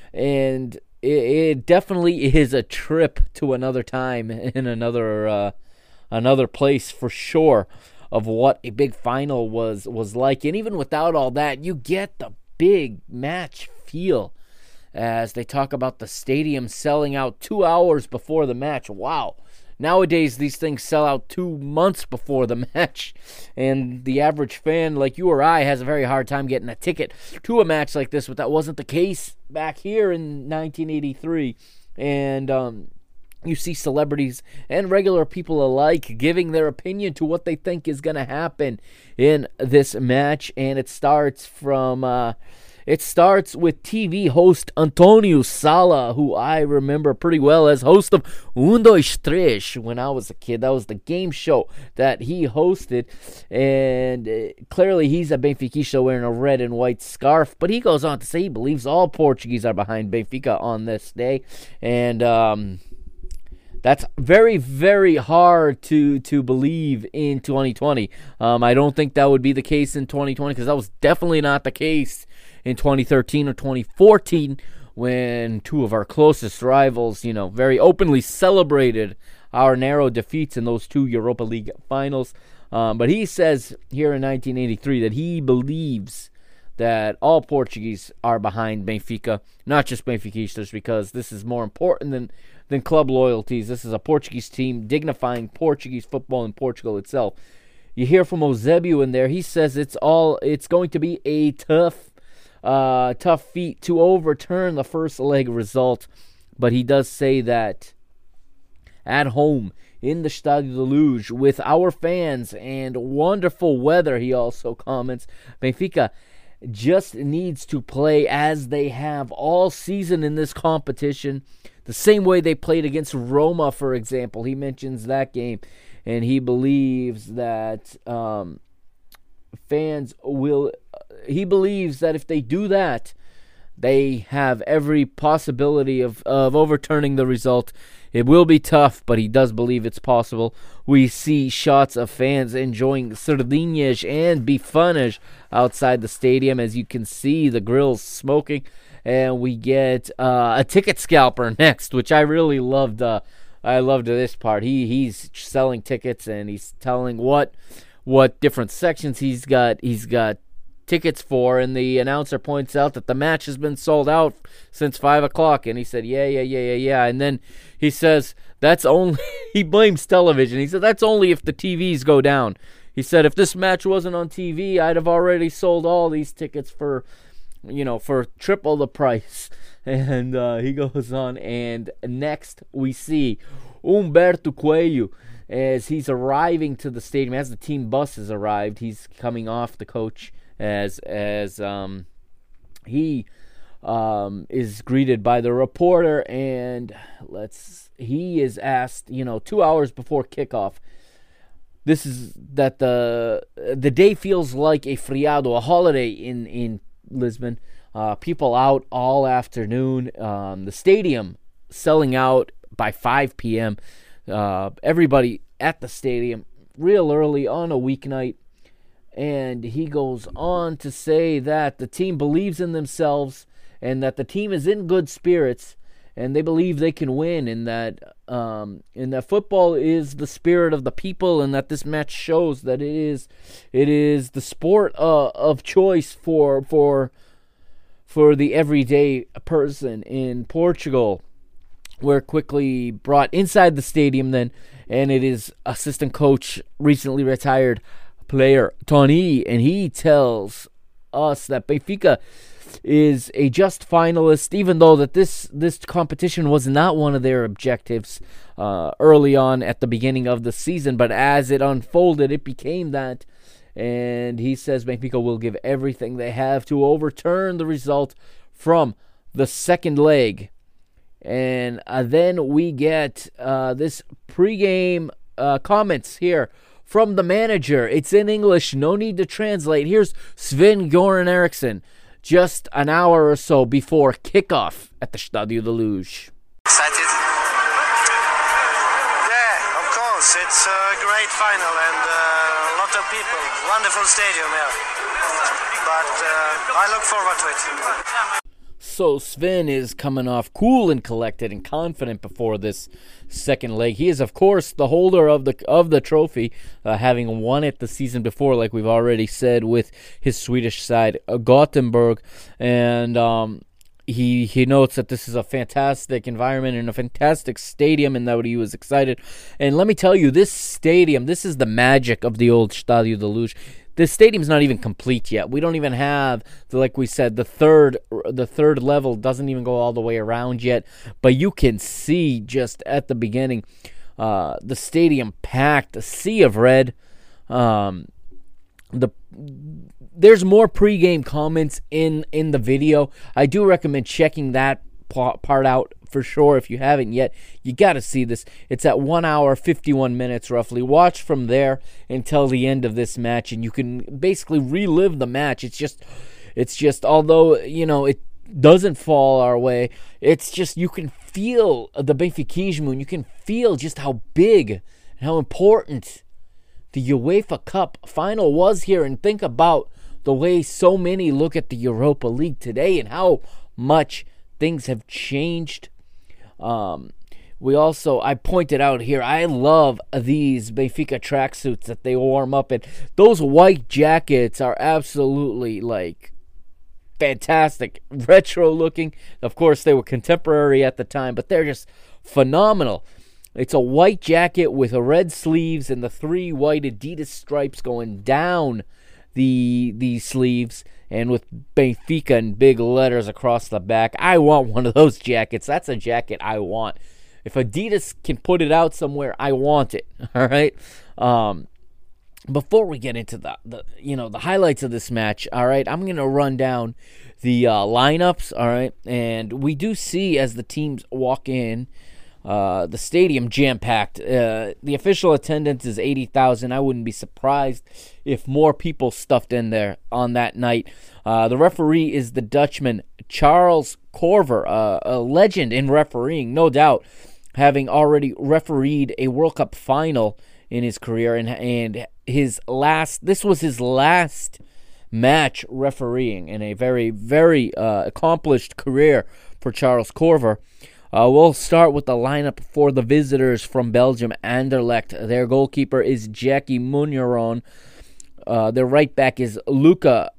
and it, it definitely is a trip to another time in another uh, another place for sure of what a big final was was like. And even without all that, you get the big match feel as they talk about the stadium selling out two hours before the match. Wow. Nowadays, these things sell out two months before the match, and the average fan, like you or I, has a very hard time getting a ticket to a match like this, but that wasn't the case back here in nineteen eighty-three, and um, you see celebrities and regular people alike giving their opinion to what they think is going to happen in this match, and it starts from... Uh, It starts with T V host Antonio Sala, who I remember pretty well as host of Un, Dois, Três when I was a kid. That was the game show that he hosted. And uh, clearly he's a Benfiquista wearing a red and white scarf. But he goes on to say he believes all Portuguese are behind Benfica on this day. And um, that's very, very hard to, to believe in twenty twenty. Um, I don't think that would be the case in twenty twenty because that was definitely not the case in twenty thirteen or twenty fourteen, when two of our closest rivals, you know, very openly celebrated our narrow defeats in those two Europa League finals. Um, but he says here in nineteen eighty-three that he believes that all Portuguese are behind Benfica, not just Benfiquistas, because this is more important than, than club loyalties. This is a Portuguese team dignifying Portuguese football in Portugal itself. You hear from Eusebio in there. He says it's all it's going to be a tough Uh, tough feat to overturn the first leg result, but he does say that at home in the Stadio da Luz with our fans and wonderful weather, he also comments, Benfica just needs to play as they have all season in this competition, the same way they played against Roma, for example. He mentions that game, and he believes that um, fans will... He believes that if they do that, they have every possibility of, of overturning the result. It will be tough, but he does believe it's possible. We see shots of fans enjoying sardinhas and bifanas outside the stadium, as you can see the grills smoking. And we get uh, a ticket scalper next, which I really loved uh, I loved this part. He he's selling tickets and he's telling what what different sections he's got. He's got tickets for, and the announcer points out that the match has been sold out since five o'clock. And he said, "Yeah, yeah, yeah, yeah, yeah." And then he says, "That's only." He blames television. He said, "That's only if the T Vs go down." He said, "If this match wasn't on T V, I'd have already sold all these tickets for, you know, for triple the price." And uh, he goes on, and next we see Humberto Coelho as he's arriving to the stadium, as the team bus has arrived. He's coming off the coach as as um, he um, is greeted by the reporter, and let's he is asked, you know, two hours before kickoff. This is that the the day feels like a feriado, a holiday in in Lisbon. Uh, people out all afternoon. Um, the stadium selling out by five p.m. Uh, everybody at the stadium real early on a weeknight. And he goes on to say that the team believes in themselves and that the team is in good spirits and they believe they can win, and that um, and that football is the spirit of the people, and that this match shows that it is it is the sport uh, of choice for for. for the everyday person in Portugal. We're quickly brought inside the stadium then, and it is assistant coach, recently retired player Tony, and he tells us that Benfica is a just finalist, even though that this, this competition was not one of their objectives uh, early on at the beginning of the season, but as it unfolded, it became that. And he says Benfica will give everything they have to overturn the result from the second leg. And uh, then we get uh, this pregame uh, comments here from the manager. It's in English, no need to translate. Here's Sven-Göran Eriksson just an hour or so before kickoff at the Stadio da Luz. Excited? Yeah, of course. It's a great final and uh, a lot of people. Wonderful stadium here. But uh, I look forward to it. So Sven is coming off cool and collected and confident before this second leg. He is, of course, the holder of the of the trophy, uh, having won it the season before, like we've already said, with his Swedish side, uh, Gothenburg. And um, he he notes that this is a fantastic environment and a fantastic stadium, and that he was excited. And let me tell you, this stadium, this is the magic of the old Stadio da Luz. This stadium's not even complete yet. We don't even have, the, like we said, the third the third level doesn't even go all the way around yet. But you can see just at the beginning, uh, the stadium packed, a sea of red. Um, the there's more pregame comments in in the video. I do recommend checking that part out for sure. If you haven't yet, you got to see this. It's at one hour fifty-one minutes roughly. Watch from there until the end of this match, and you can basically relive the match. It's just it's just although, you know, it doesn't fall our way, it's just, you can feel the Benfiquismo, and you can feel just how big and how important the UEFA Cup final was here. And think about the way so many look at the Europa League today and how much things have changed. Um, we also, I pointed out here, I love these Benfica tracksuits that they warm up in. Those white jackets are absolutely, like, fantastic, retro looking. Of course, they were contemporary at the time, but they're just phenomenal. It's a white jacket with a red sleeves and the three white Adidas stripes going down the the sleeves, and with Benfica in big letters across the back. I want one of those jackets. That's a jacket I want. If Adidas can put it out somewhere, I want it. All right. Um, before we get into the, the you know the highlights of this match, all right, I'm gonna run down the uh, lineups. All right, and we do see as the teams walk in, Uh, the stadium jam-packed. Uh, the official attendance is eighty thousand. I wouldn't be surprised if more people stuffed in there on that night. Uh, the referee is the Dutchman Charles Corver, uh, a legend in refereeing, no doubt, having already refereed a World Cup final in his career, and and his last. This was his last match refereeing in a very, very uh, accomplished career for Charles Corver. Uh, we'll start with the lineup for the visitors from Belgium, Anderlecht. Their goalkeeper is Jackie Munyeron. Uh, their right back is Luka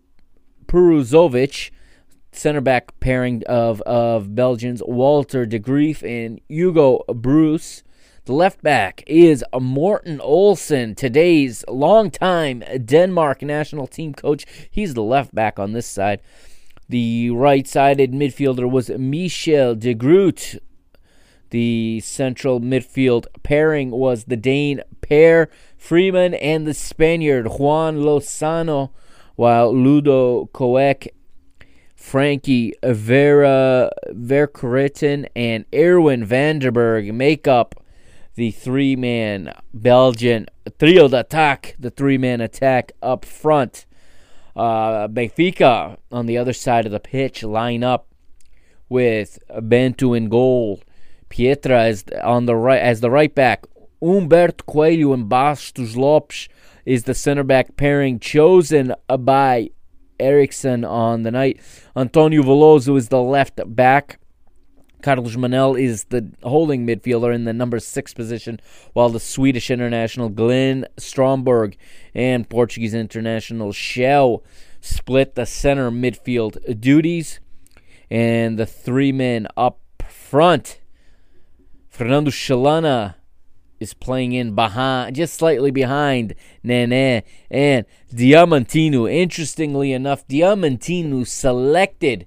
Peruzovic. Center back pairing of, of Belgians, Walter de Grief and Hugo Bruce. The left back is Morten Olsen, today's longtime Denmark national team coach. He's the left back on this side. The right-sided midfielder was Michel de Groot. The central midfield pairing was the Dane Per Freeman and the Spaniard Juan Lozano, while Ludo Koek, Frankie Vera Verkritten, and Erwin Vanderberg make up the three-man Belgian trio d'attack, the three-man attack up front. Uh, Benfica on the other side of the pitch line up with Bento in goal. Pietra is on the right as the right back. Humberto Coelho and Bastos Lopes is the center back pairing chosen by Eriksson on the night. Antonio Veloso is the left back. Carlos Manel is the holding midfielder in the number six position, while the Swedish international Glenn Stromberg and Portuguese international Shell split the center midfield duties. And the three men up front, Fernando Chalana is playing in behind, just slightly behind Nene and Diamantino. Interestingly enough, Diamantino selected,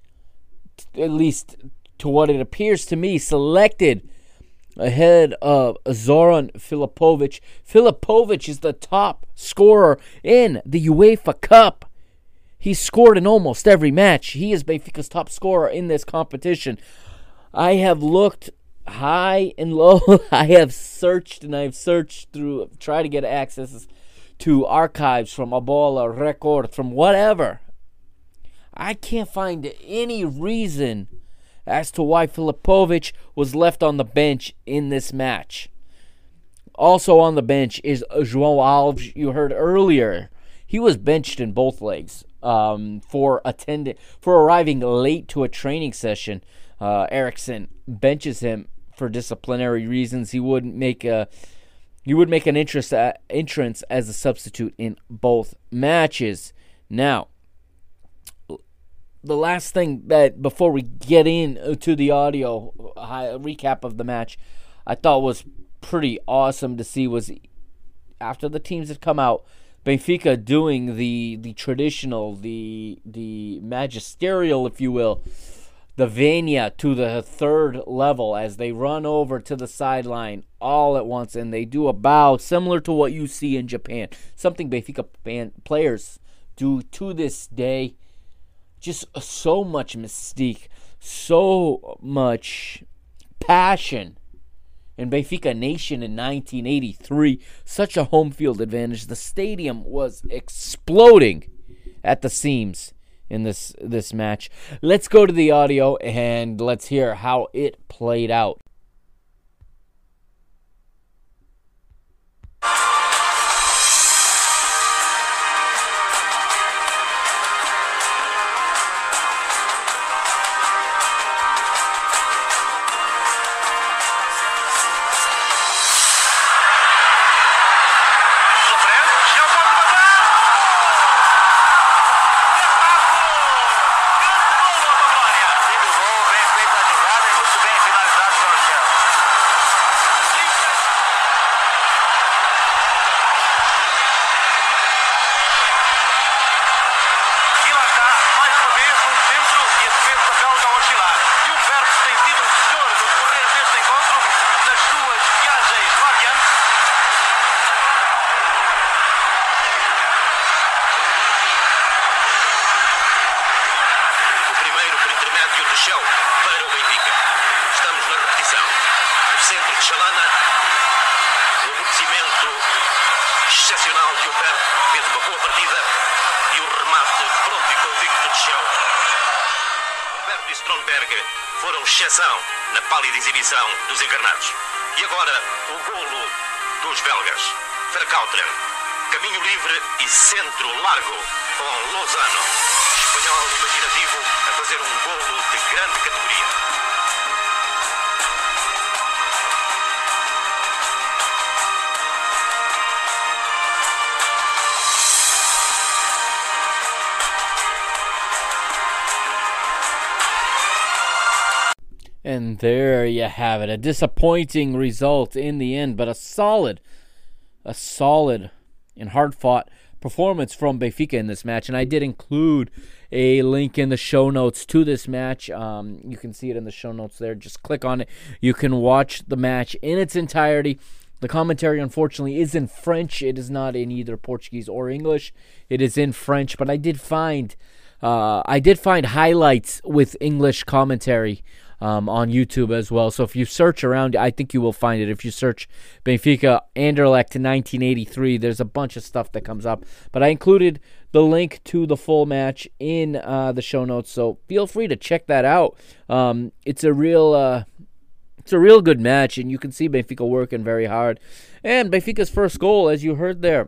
at least to what it appears to me, selected ahead of Zoran Filipovic. Filipovic is the top scorer in the UEFA Cup. He's scored in almost every match. He is Benfica's top scorer in this competition. I have looked high and low. I have searched and I've searched through, try to get access to archives from A Bola, Record, from whatever. I can't find any reason as to why Filipovic was left on the bench in this match. Also on the bench is João Alves. You heard earlier, he was benched in both legs um, for attending, for arriving late to a training session. Uh, Eriksson benches him for disciplinary reasons. He would make a he would make an interest, uh, entrance as a substitute in both matches. Now, the last thing that, before we get into the audio high, recap of the match, I thought was pretty awesome to see was after the teams had come out, Benfica doing the the traditional, the the magisterial, if you will, the venia to the third level as they run over to the sideline all at once, and they do a bow similar to what you see in Japan. Something Benfica players do to this day. Just so much mystique, so much passion in Benfica Nation in nineteen eighty-three. Such a home field advantage. The stadium was exploding at the seams in this this match. Let's go to the audio and let's hear how it played out. Exceção na pálida exibição dos encarnados. E agora o golo dos belgas. Verkauteren, caminho livre e centro largo com Lozano, espanhol imaginativo a fazer um golo de grande categoria. And there you have it. A disappointing result in the end, but a solid, a solid and hard-fought performance from Benfica in this match. And I did include a link in the show notes to this match. Um, you can see it in the show notes there. Just click on it. You can watch the match in its entirety. The commentary, unfortunately, is in French. It is not in either Portuguese or English. It is in French, but I did find, uh, I did find highlights with English commentary Um, on YouTube as well. So if you search around, I think you will find it. If you search Benfica Anderlecht nineteen eighty-three, there's a bunch of stuff that comes up. But I included the link to the full match in uh, the show notes, so feel free to check that out. Um, it's a real, uh, it's a real good match, and you can see Benfica working very hard. And Benfica's first goal, as you heard there,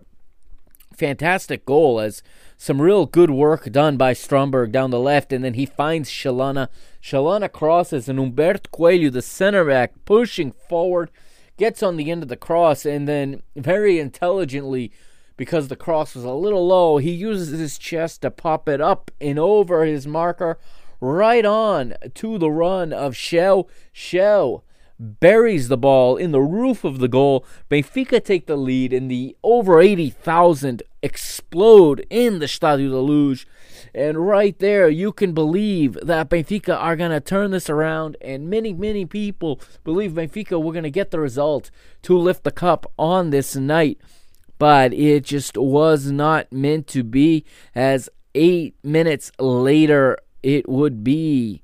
fantastic goal, as some real good work done by Stromberg down the left, and then he finds Chalana. Chalana crosses, and Humberto Coelho, the center back, pushing forward, gets on the end of the cross, and then very intelligently, because the cross was a little low, he uses his chest to pop it up and over his marker, right on to the run of Shell. Shell buries the ball in the roof of the goal. Benfica take the lead, and the over eighty thousand explode in the Estádio da Luz. And right there, you can believe that Benfica are going to turn this around, and many, many people believe Benfica were going to get the result to lift the cup on this night. But it just was not meant to be, as eight minutes later, it would be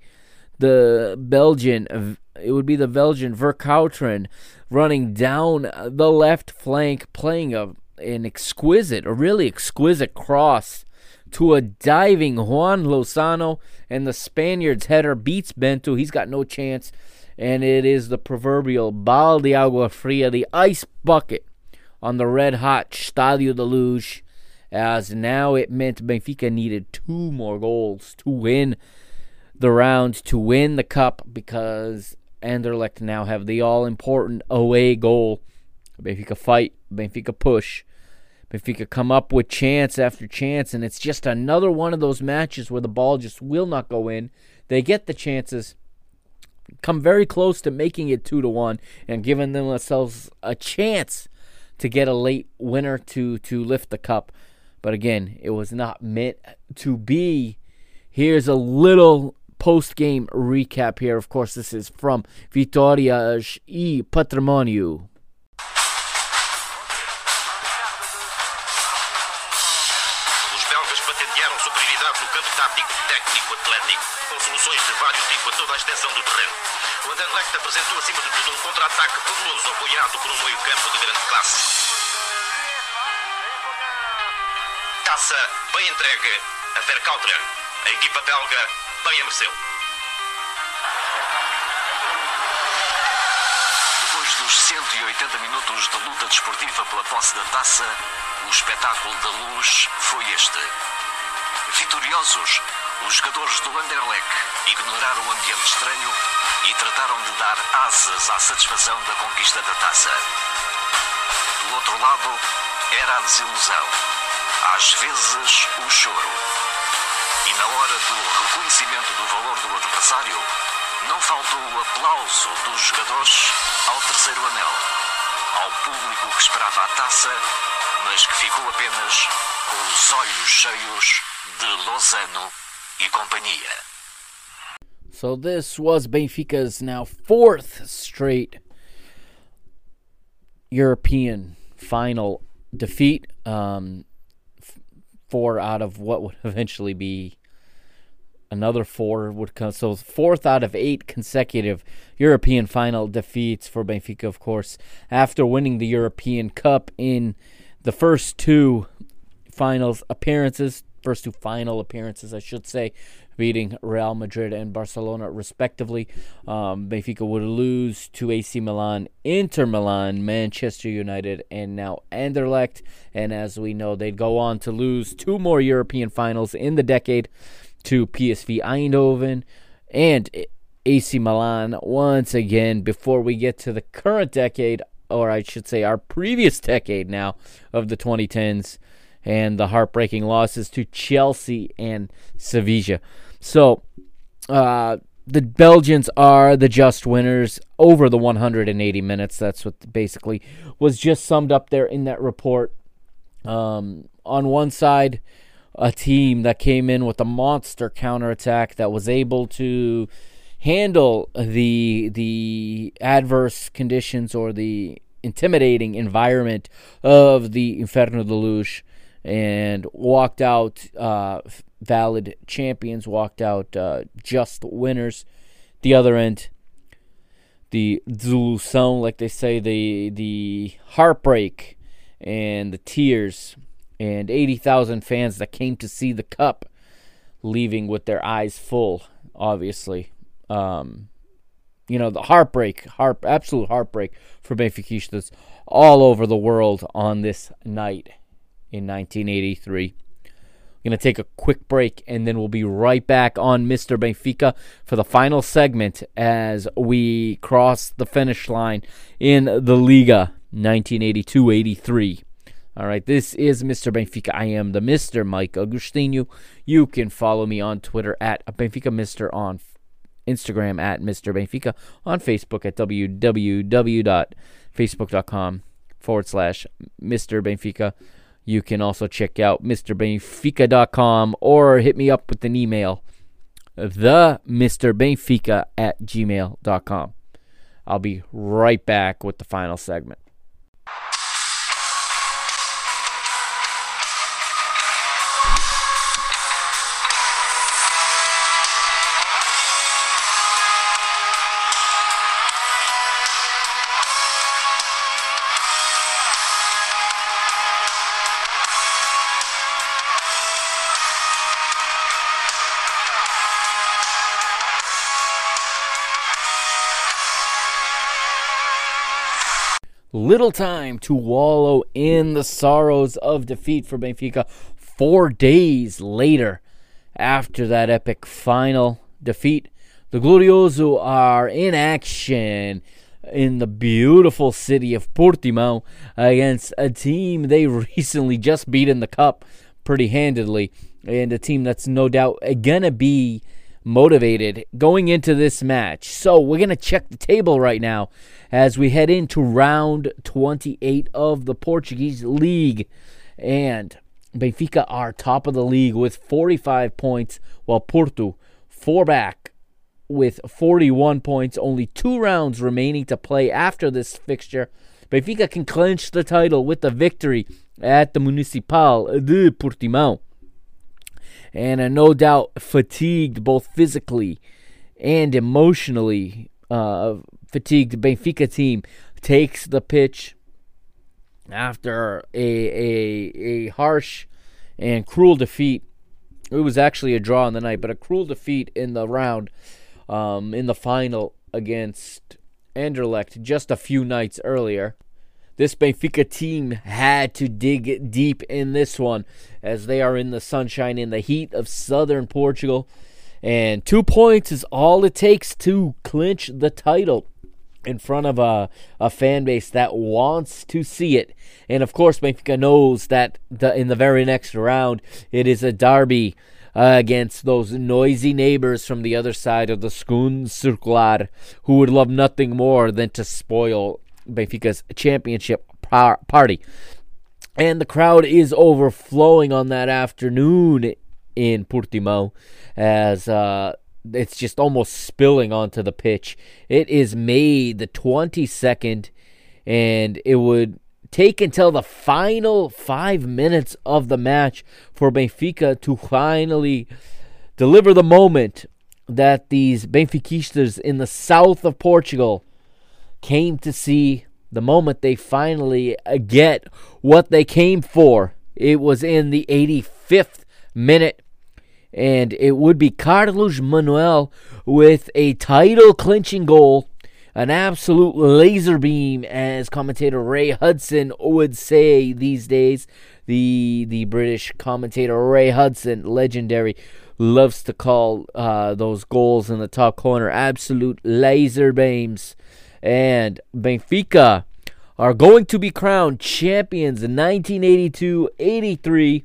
the Belgian, it would be the Belgian Verkouteren running down the left flank, playing a, an exquisite, a really exquisite cross to a diving Juan Lozano, and the Spaniard's header beats Bento. He's got no chance, and it is the proverbial bal de agua fria, the ice bucket on the red-hot Estádio da Luz, as now it meant Benfica needed two more goals to win the round, to win the cup, because Anderlecht now have the all-important away goal. Benfica fight, Benfica push, Benfica come up with chance after chance, and it's just another one of those matches where the ball just will not go in. They get the chances, come very close to making it two to one, and giving themselves a chance to get a late winner to, to lift the cup. But again, it was not meant to be. Here's a little post-game recap here. Of course, this is from Vitória e Patrimônio. Os belgas patentearam superioridade no campo tático, técnico, atlético, com soluções de vários tipos a toda a extensão do terreno. O Anderlecht apresentou acima de tudo um contra-ataque fabuloso, apoiado por um meio-campo de grande classe. Taça bem entregue a Verkouteren. A equipa belga bem a mereceu. Depois dos cento e oitenta minutos de luta desportiva pela posse da taça, o espetáculo da Luz foi este. Vitoriosos, os jogadores do Anderlecht ignoraram o ambiente estranho e trataram de dar asas à satisfação da conquista da taça. Do outro lado, era a desilusão, às vezes o choro. E na hora do reconhecimento do valor do adversário, não faltou o aplauso dos jogadores ao terceiro anel, ao público que esperava a taça, mas que ficou apenas com os olhos cheios de Lozano e companhia. So this was Benfica's now fourth straight European final defeat. Um, four out of what would eventually be another four would come. So fourth out of eight consecutive European final defeats for Benfica, of course, after winning the European Cup in the first two finals appearances, first two final appearances, I should say, beating Real Madrid and Barcelona respectively. Um, Benfica would lose to A C Milan, Inter Milan, Manchester United, and now Anderlecht. And as we know, they'd go on to lose two more European finals in the decade to P S V Eindhoven and A C Milan once again before we get to the current decade, or I should say our previous decade now of the twenty tens, and the heartbreaking losses to Chelsea and Sevilla. So, uh, the Belgians are the just winners over the one hundred eighty minutes. That's what basically was just summed up there in that report. Um, on one side, a team that came in with a monster counterattack that was able to handle the the adverse conditions or the intimidating environment of the Inferno de Luz and walked out uh, valid champions, walked out uh, just winners. The other end, the desilusão, like they say, the the heartbreak and the tears, and eighty thousand fans that came to see the cup leaving with their eyes full, obviously. Um, you know, the heartbreak, heart, absolute heartbreak for Benfiquistas all over the world on this night in nineteen eighty-three. We're going to take a quick break, and then we'll be right back on Mister Benfica for the final segment as we cross the finish line in the Liga nineteen eighty-two eighty-three. All right, this is Mister Benfica. I am the Mister Mike Agostinho. You can follow me on Twitter at Benfica Mister, on Instagram at Mister Benfica, on Facebook at www.facebook.com forward slash Mister Benfica. You can also check out Mister Benfica dot com or hit me up with an email, the Mister Benfica at gmail dot com. I'll be right back with the final segment. Little time to wallow in the sorrows of defeat for Benfica. Four days later, after that epic final defeat, the Glorioso are in action in the beautiful city of Portimão against a team they recently just beat in the cup pretty handedly, and a team that's no doubt going to be motivated going into this match. So we're going to check the table right now as we head into round twenty-eight of the Portuguese League. And Benfica are top of the league with forty-five points, while Porto, four back with forty-one points. Only two rounds remaining to play after this fixture. Benfica can clinch the title with the victory at the Municipal de Portimão. And are no doubt fatigued both physically and emotionally. Uh, fatigued Benfica team takes the pitch after a, a, a harsh and cruel defeat. It was actually a draw in the night, but a cruel defeat in the round, um, in the final against Anderlecht just a few nights earlier. This Benfica team had to dig deep in this one as they are in the sunshine, in the heat of southern Portugal. And two points is all it takes to clinch the title in front of a, a fan base that wants to see it. And, of course, Benfica knows that the, in the very next round, it is a derby uh, against those noisy neighbors from the other side of the Segundo Circular, who would love nothing more than to spoil Benfica's championship par- party. And the crowd is overflowing on that afternoon in Portimão as uh, it's just almost spilling onto the pitch. It is May the twenty-second, and it would take until the final five minutes of the match for Benfica to finally deliver the moment that these Benfiquistas in the south of Portugal came to see, the moment they finally get what they came for. It was in the eighty-fifth minute, and it would be Carlos Manuel with a title-clinching goal, an absolute laser beam, as commentator Ray Hudson would say these days. The the British commentator Ray Hudson, legendary, loves to call uh, those goals in the top corner absolute laser beams. And Benfica are going to be crowned champions in nineteen eighty-two eighty-three.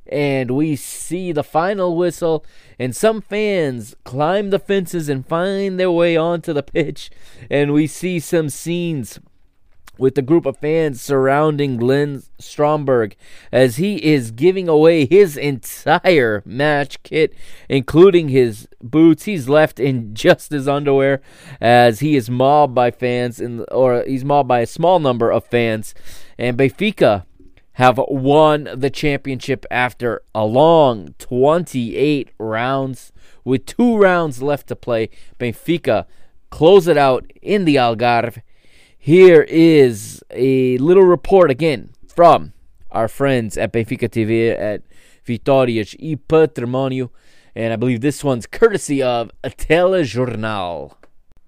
and we see the final whistle, and some fans climb the fences and find their way onto the pitch, and we see some scenes with the group of fans surrounding Glenn Stromberg as he is giving away his entire match kit, including his boots. He's left in just his underwear as he is mobbed by fans, in, or he's mobbed by a small number of fans. And Benfica have won the championship after a long twenty-eight rounds. With two rounds left to play, Benfica close it out in the Algarve. Here is a little report again from our friends at Benfica T V at Vitórias e Patrimônio, and I believe this one's courtesy of a Telejornal.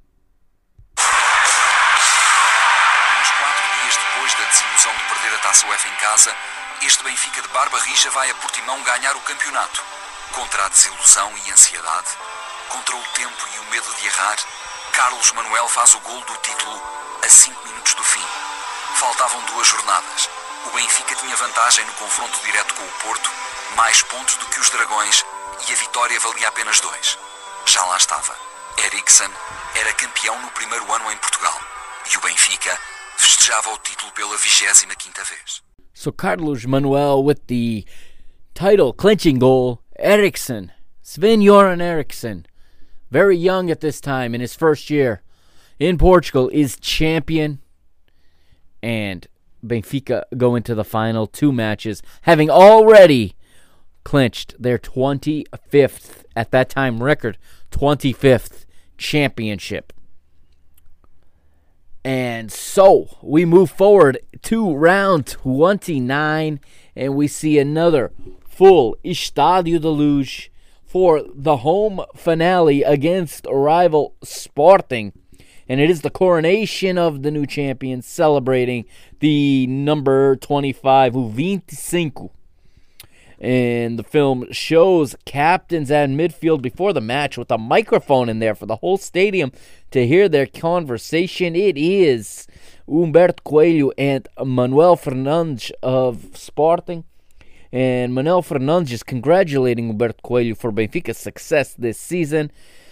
Uns quatro dias depois da desilusão de perder a Taça UEFA em casa, este Benfica de Barba Rija vai a Portimão ganhar o campeonato. Contra a desilusão e ansiedade, contra o tempo e o medo de errar, Carlos Manuel faz o gol do título a cinco minutos do fim. Faltavam duas jornadas. O Benfica tinha vantagem no confronto direto com o Porto, mais pontos do que os Dragões, e a vitória valia apenas dois. Já lá estava. Eriksen era campeão no primeiro ano em Portugal, e o Benfica festejava o título pela vigésima quinta vez. So Carlos Manuel with the title clinching goal. Eriksen, Sven-Göran Eriksson, very young at this time in his first year in Portugal, is champion, and Benfica go into the final two matches, having already clinched their twenty-fifth, at that time record, twenty-fifth championship. And so we move forward to round twenty-nine, and we see another full Estádio da Luz for the home finale against rival Sporting. And it is the coronation of the new champions, celebrating the number twenty-five, o vinte e cinco. And the film shows captains at midfield before the match with a microphone in there for the whole stadium to hear their conversation. It is Humberto Coelho and Manuel Fernandes of Sporting. And Manuel Fernandes is congratulating Humberto Coelho for Benfica's success this season,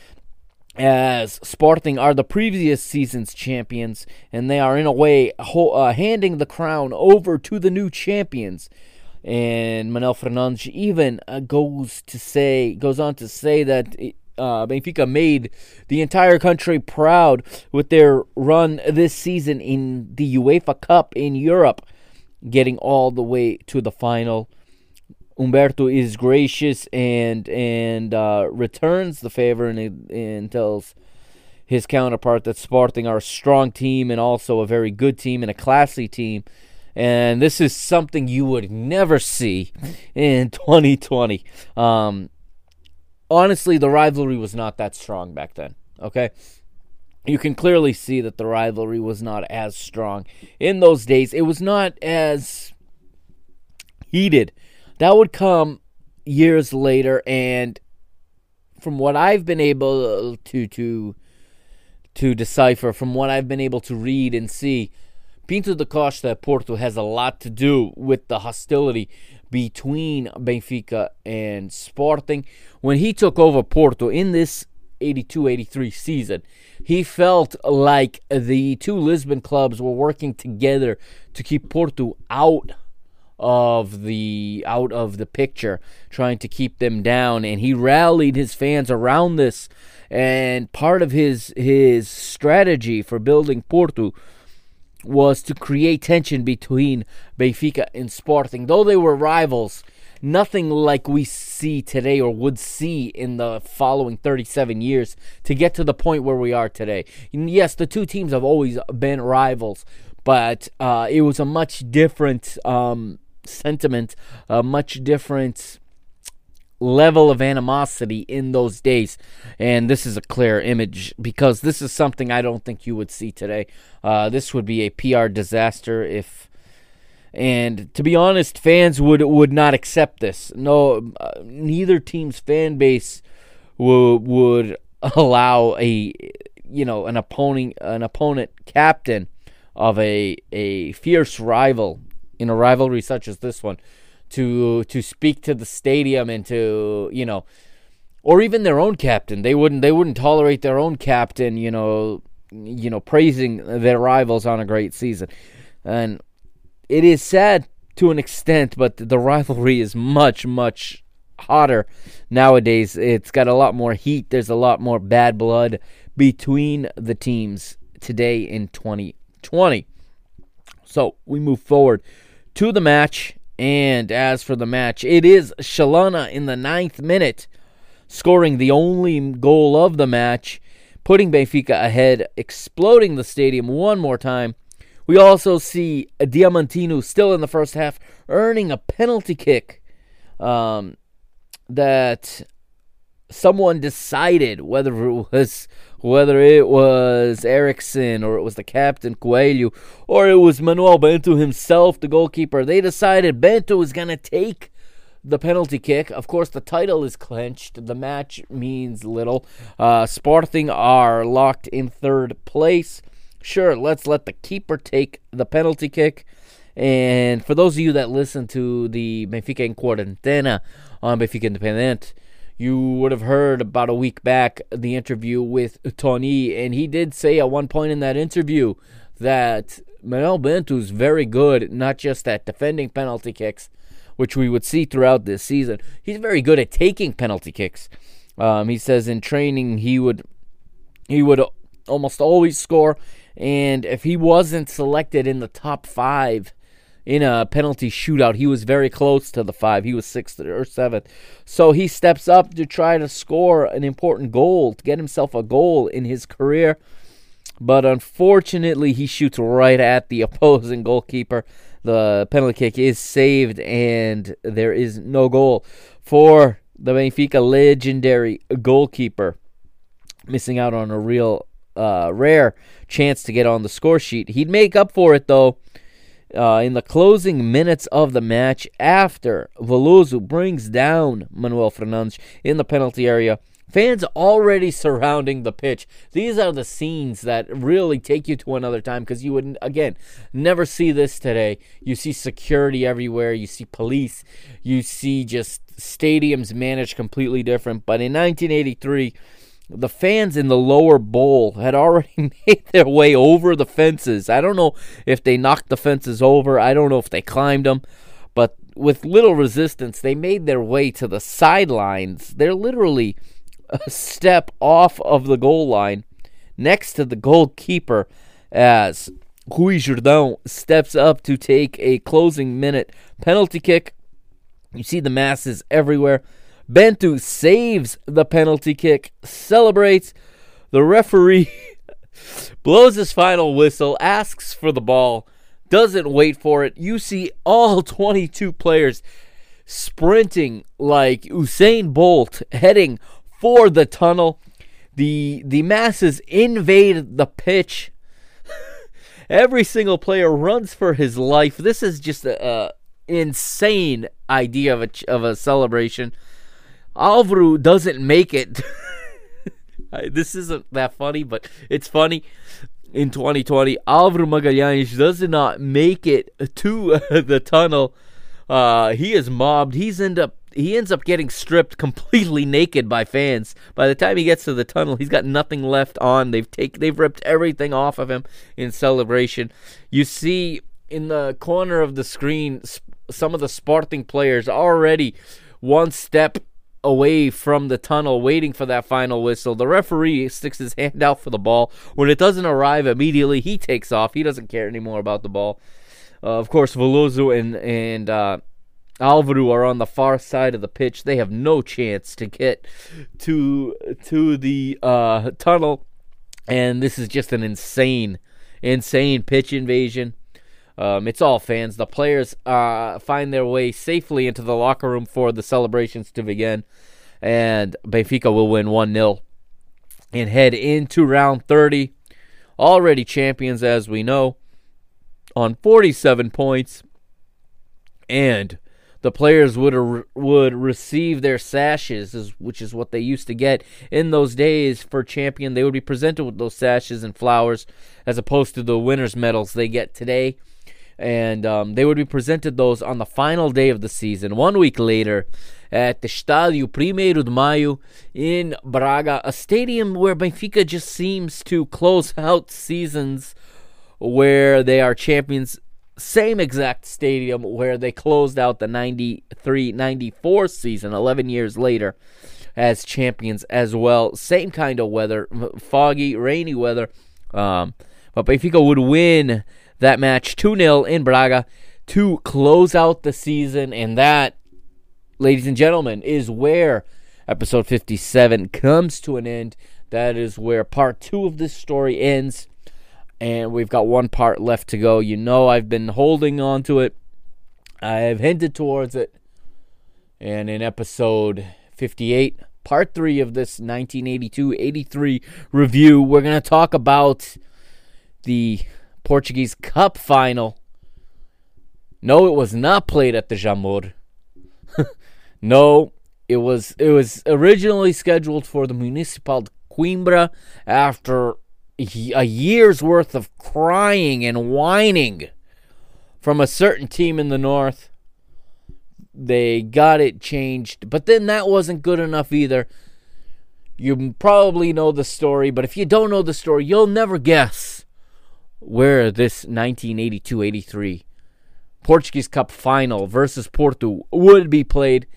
as Sporting are the previous season's champions, and they are in a way ho- uh, handing the crown over to the new champions. And Manuel Fernandes even uh, goes to say, goes on to say that uh, Benfica made the entire country proud with their run this season in the UEFA Cup in Europe, getting all the way to the final. Humberto is gracious and and uh, returns the favor and, and tells his counterpart that Sporting are a strong team and also a very good team and a classy team. And this is something you would never see in twenty twenty. Um, honestly, the rivalry was not that strong back then, okay? You can clearly see that the rivalry was not as strong in those days. It was not as heated. That would come years later, and from what I've been able to to to decipher, from what I've been able to read and see, Pinto da Costa at Porto has a lot to do with the hostility between Benfica and Sporting. When he took over Porto in this eighty-two eighty-three season, he felt like the two Lisbon clubs were working together to keep Porto out of the out of the picture, trying to keep them down, and he rallied his fans around this. And part of his his strategy for building Porto was to create tension between Benfica and Sporting. Though they were rivals, nothing like we see today or would see in the following thirty-seven years to get to the point where we are today. And yes, the two teams have always been rivals, but uh, it was a much different um, sentiment, a much different level of animosity in those days. And this is a clear image, because this is something I don't think you would see today. Uh, this would be a P R disaster if... And to be honest, fans would would not accept this. No, uh, neither team's fan base would would allow a you know an opponent an opponent captain of a a fierce rival in a rivalry such as this one to to speak to the stadium and to, you know, or even their own captain. They wouldn't they wouldn't tolerate their own captain, you know, you know, praising their rivals on a great season. And it is sad to an extent, but the rivalry is much, much hotter nowadays. It's got a lot more heat. There's a lot more bad blood between the teams today in twenty twenty. So we move forward to the match. And as for the match, it is Shalana in the ninth minute scoring the only goal of the match, putting Benfica ahead, exploding the stadium one more time. We also see Diamantino still in the first half earning a penalty kick um, that someone decided whether it was whether it was Eriksson or it was the captain Coelho or it was Manuel Bento himself, the goalkeeper. They decided Bento was going to take the penalty kick. Of course, the title is clenched. The match means little. Uh, Sporting are locked in third place. Sure, let's let the keeper take the penalty kick. And for those of you that listen to the Benfica en Cuarentena on Benfica Independent, you would have heard about a week back the interview with Tony, and he did say at one point in that interview that Manuel Bento is very good, not just at defending penalty kicks, which we would see throughout this season. He's very good at taking penalty kicks. Um, he says in training he would he would almost always score, and if he wasn't selected in the top five in a penalty shootout, he was very close to the five. He was sixth or seventh. So he steps up to try to score an important goal, to get himself a goal in his career. But unfortunately, he shoots right at the opposing goalkeeper. The penalty kick is saved, and there is no goal for the Benfica legendary goalkeeper, missing out on a real uh, rare chance to get on the score sheet. He'd make up for it, though, uh, in the closing minutes of the match after Veloso brings down Manuel Fernandes in the penalty area. Fans already surrounding the pitch. These are the scenes that really take you to another time, because you would, again, never see this today. You see security everywhere. You see police. You see just stadiums managed completely different. But in nineteen eighty-three, the fans in the lower bowl had already made their way over the fences. I don't know if they knocked the fences over. I don't know if they climbed them. But with little resistance, they made their way to the sidelines. They're literally a step off of the goal line next to the goalkeeper as Rui Jordão steps up to take a closing minute penalty kick. You see the masses everywhere. Bento saves the penalty kick, celebrates. The referee blows his final whistle, asks for the ball, doesn't wait for it. You see all twenty-two players sprinting like Usain Bolt, heading for the tunnel. The the masses invade the pitch. Every single player runs for his life. This is just a, a insane idea of a of a celebration. Alvaro doesn't make it. This isn't that funny, but it's funny. In twenty twenty, Alvaro Magalhães does not make it to the tunnel. Uh, he is mobbed. He's end up he ends up getting stripped completely naked by fans. By the time he gets to the tunnel, he's got nothing left on. They've take they've ripped everything off of him in celebration. You see in the corner of the screen some of the Sporting players already one step away from the tunnel, waiting for that final whistle. The referee sticks his hand out for the ball. When it doesn't arrive immediately, he takes off. He doesn't care anymore about the ball. Uh, of course, Veloso and and uh, Alvaro are on the far side of the pitch. They have no chance to get to to the uh, tunnel, and this is just an insane, insane pitch invasion. Um, it's all fans. The players uh, find their way safely into the locker room for the celebrations to begin. And Benfica will win one nil and head into round thirty. Already champions, as we know, on forty-seven points. And the players would would receive their sashes, which is what they used to get in those days for champion. They would be presented with those sashes and flowers as opposed to the winners' medals they get today. And um, they would be presented those on the final day of the season, one week later, at the Estádio Primeiro de Maio in Braga, a stadium where Benfica just seems to close out seasons where they are champions. Same exact stadium where they closed out the ninety-three ninety-four season, eleven years later, as champions as well. Same kind of weather, foggy, rainy weather. Um, but Benfica would win that match two nil in Braga to close out the season. And that, ladies and gentlemen, is where episode fifty-seven comes to an end. That is where part two of this story ends. And we've got one part left to go. You know I've been holding on to it. I've hinted towards it. And in episode fifty-eight, part three of this nineteen eighty-two eighty-three review, we're going to talk about the Portuguese Cup final. No, it was not played at the Jamor. No, it was it was originally scheduled for the Municipal de Coimbra after a year's worth of crying and whining from a certain team in the north. They got it changed, but then that wasn't good enough either. You probably know the story, but if you don't know the story, you'll never guess where this nineteen eighty-two eighty-three Portuguese Cup final versus Porto would be played.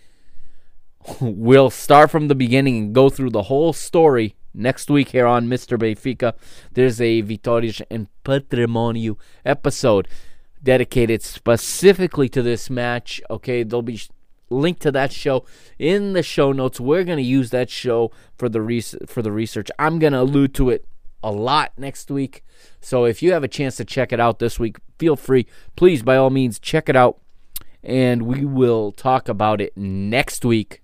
We'll start from the beginning and go through the whole story next week here on Mister Benfica. There's a Vitórias and Patrimônio episode dedicated specifically to this match. Okay, there'll be link to that show in the show notes. We're going to use that show for the res- for the research. I'm going to allude to it a lot next week. So if you have a chance to check it out this week, feel free. Please, by all means, check it out. And we will talk about it next week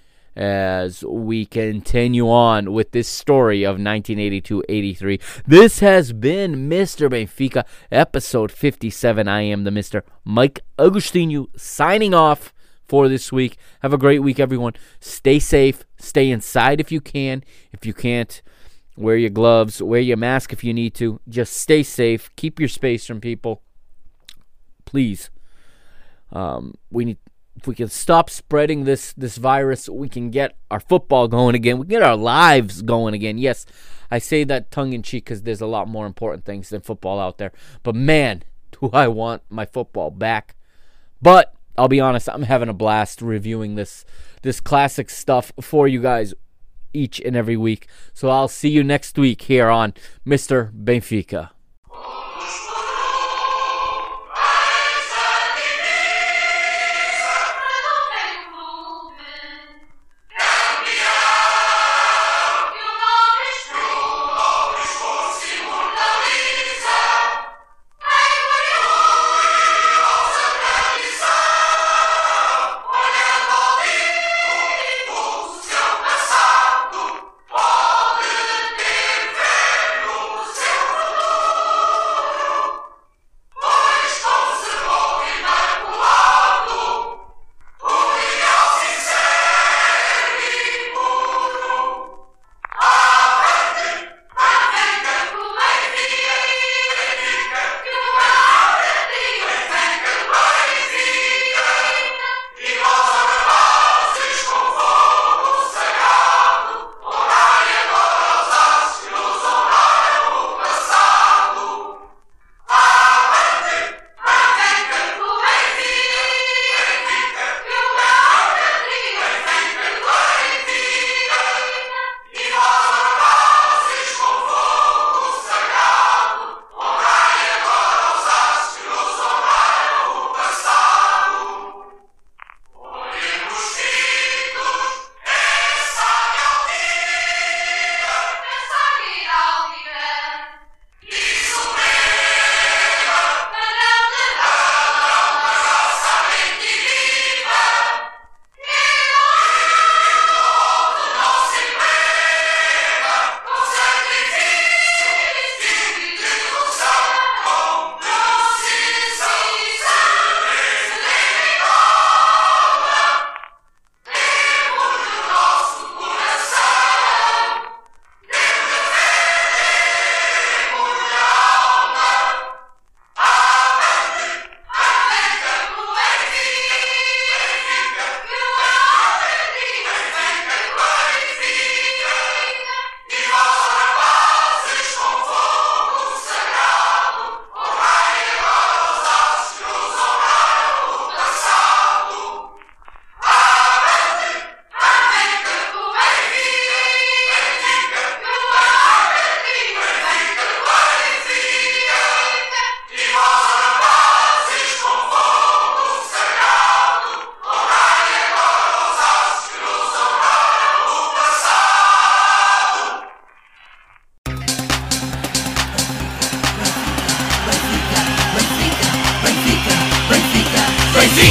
as we continue on with this story of nineteen eighty-two eighty-three. This has been Mister Benfica, episode fifty-seven. I am the Mister Mike Agostinho, signing off for this week. Have a great week, everyone. Stay safe. Stay inside if you can. If you can't, wear your gloves. Wear your mask if you need to. Just stay safe. Keep your space from people. Please. Um, we need... If we can stop spreading this, this virus, we can get our football going again. We can get our lives going again. Yes, I say that tongue-in-cheek because there's a lot more important things than football out there. But, man, do I want my football back. But, I'll be honest, I'm having a blast reviewing this, this classic stuff for you guys each and every week. So, I'll see you next week here on Mister Benfica.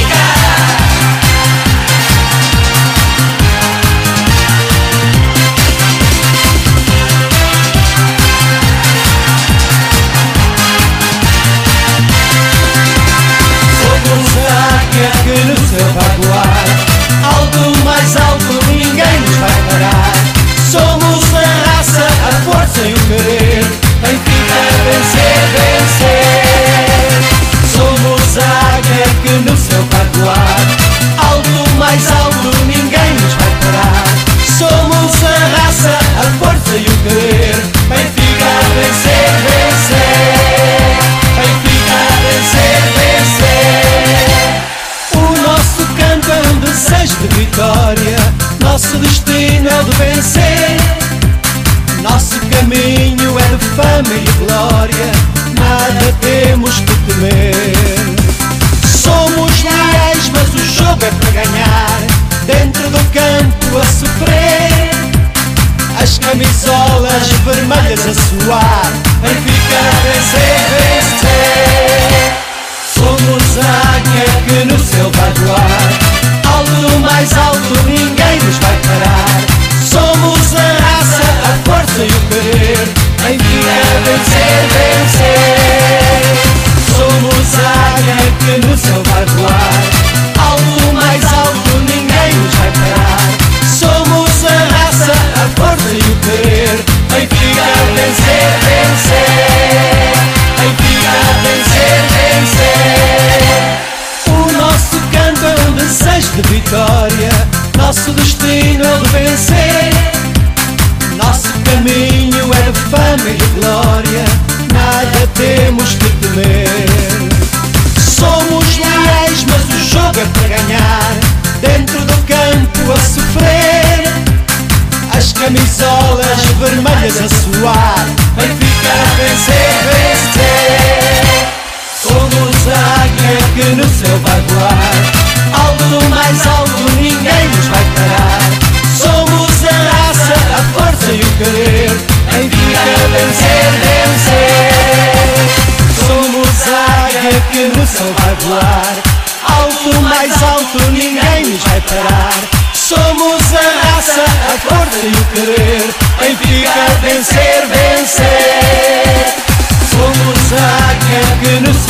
Que no céu vai voar, alto mais alto, ninguém nos vai parar. Somos a raça, a força e o querer, Benfica vencer, vencer. Somos a águia que no céu vai voar, alto mais alto, ninguém nos vai parar. Somos a raça, a força e o querer, Benfica vencer, vencer. Benfica vencer, vencer. O nosso canto é um desejo de vitória, nosso destino é o de vencer. Nosso caminho é de fama e de glória, nada temos que temer. Somos leais, mas o jogo é para ganhar, dentro do campo a sofrer. As camisolas vermelhas a suar, Benfica vencer, vencer. Somos a águia que no céu vai voar, alto mais alto, ninguém nos vai parar. Somos a raça, a força e o querer, Benfica vencer, vencer. Somos a águia que no céu vai voar, alto mais alto, ninguém nos vai parar. Somos a raça, a força e o querer, Benfica vencer, vencer. Benfica vencer, vencer. O nosso canto é um desejo de vitória, nosso destino é o de vencer. Nosso caminho é de fama e de glória, nada temos que temer. Somos leais, mas o jogo é para ganhar, dentro do campo a sofrer. As camisolas vermelhas a suar, Benfica vencer, vencer. Somos a águia que no céu vai voar, alto mais alto, ninguém nos vai parar. Somos a raça, a força e o querer, Benfica vencer, vencer. Somos a águia que no céu vai voar, alto mais alto, ninguém nos vai parar. Somos a raça, a força e o querer, Benfica vencer, vencer. Somos a águia que no céu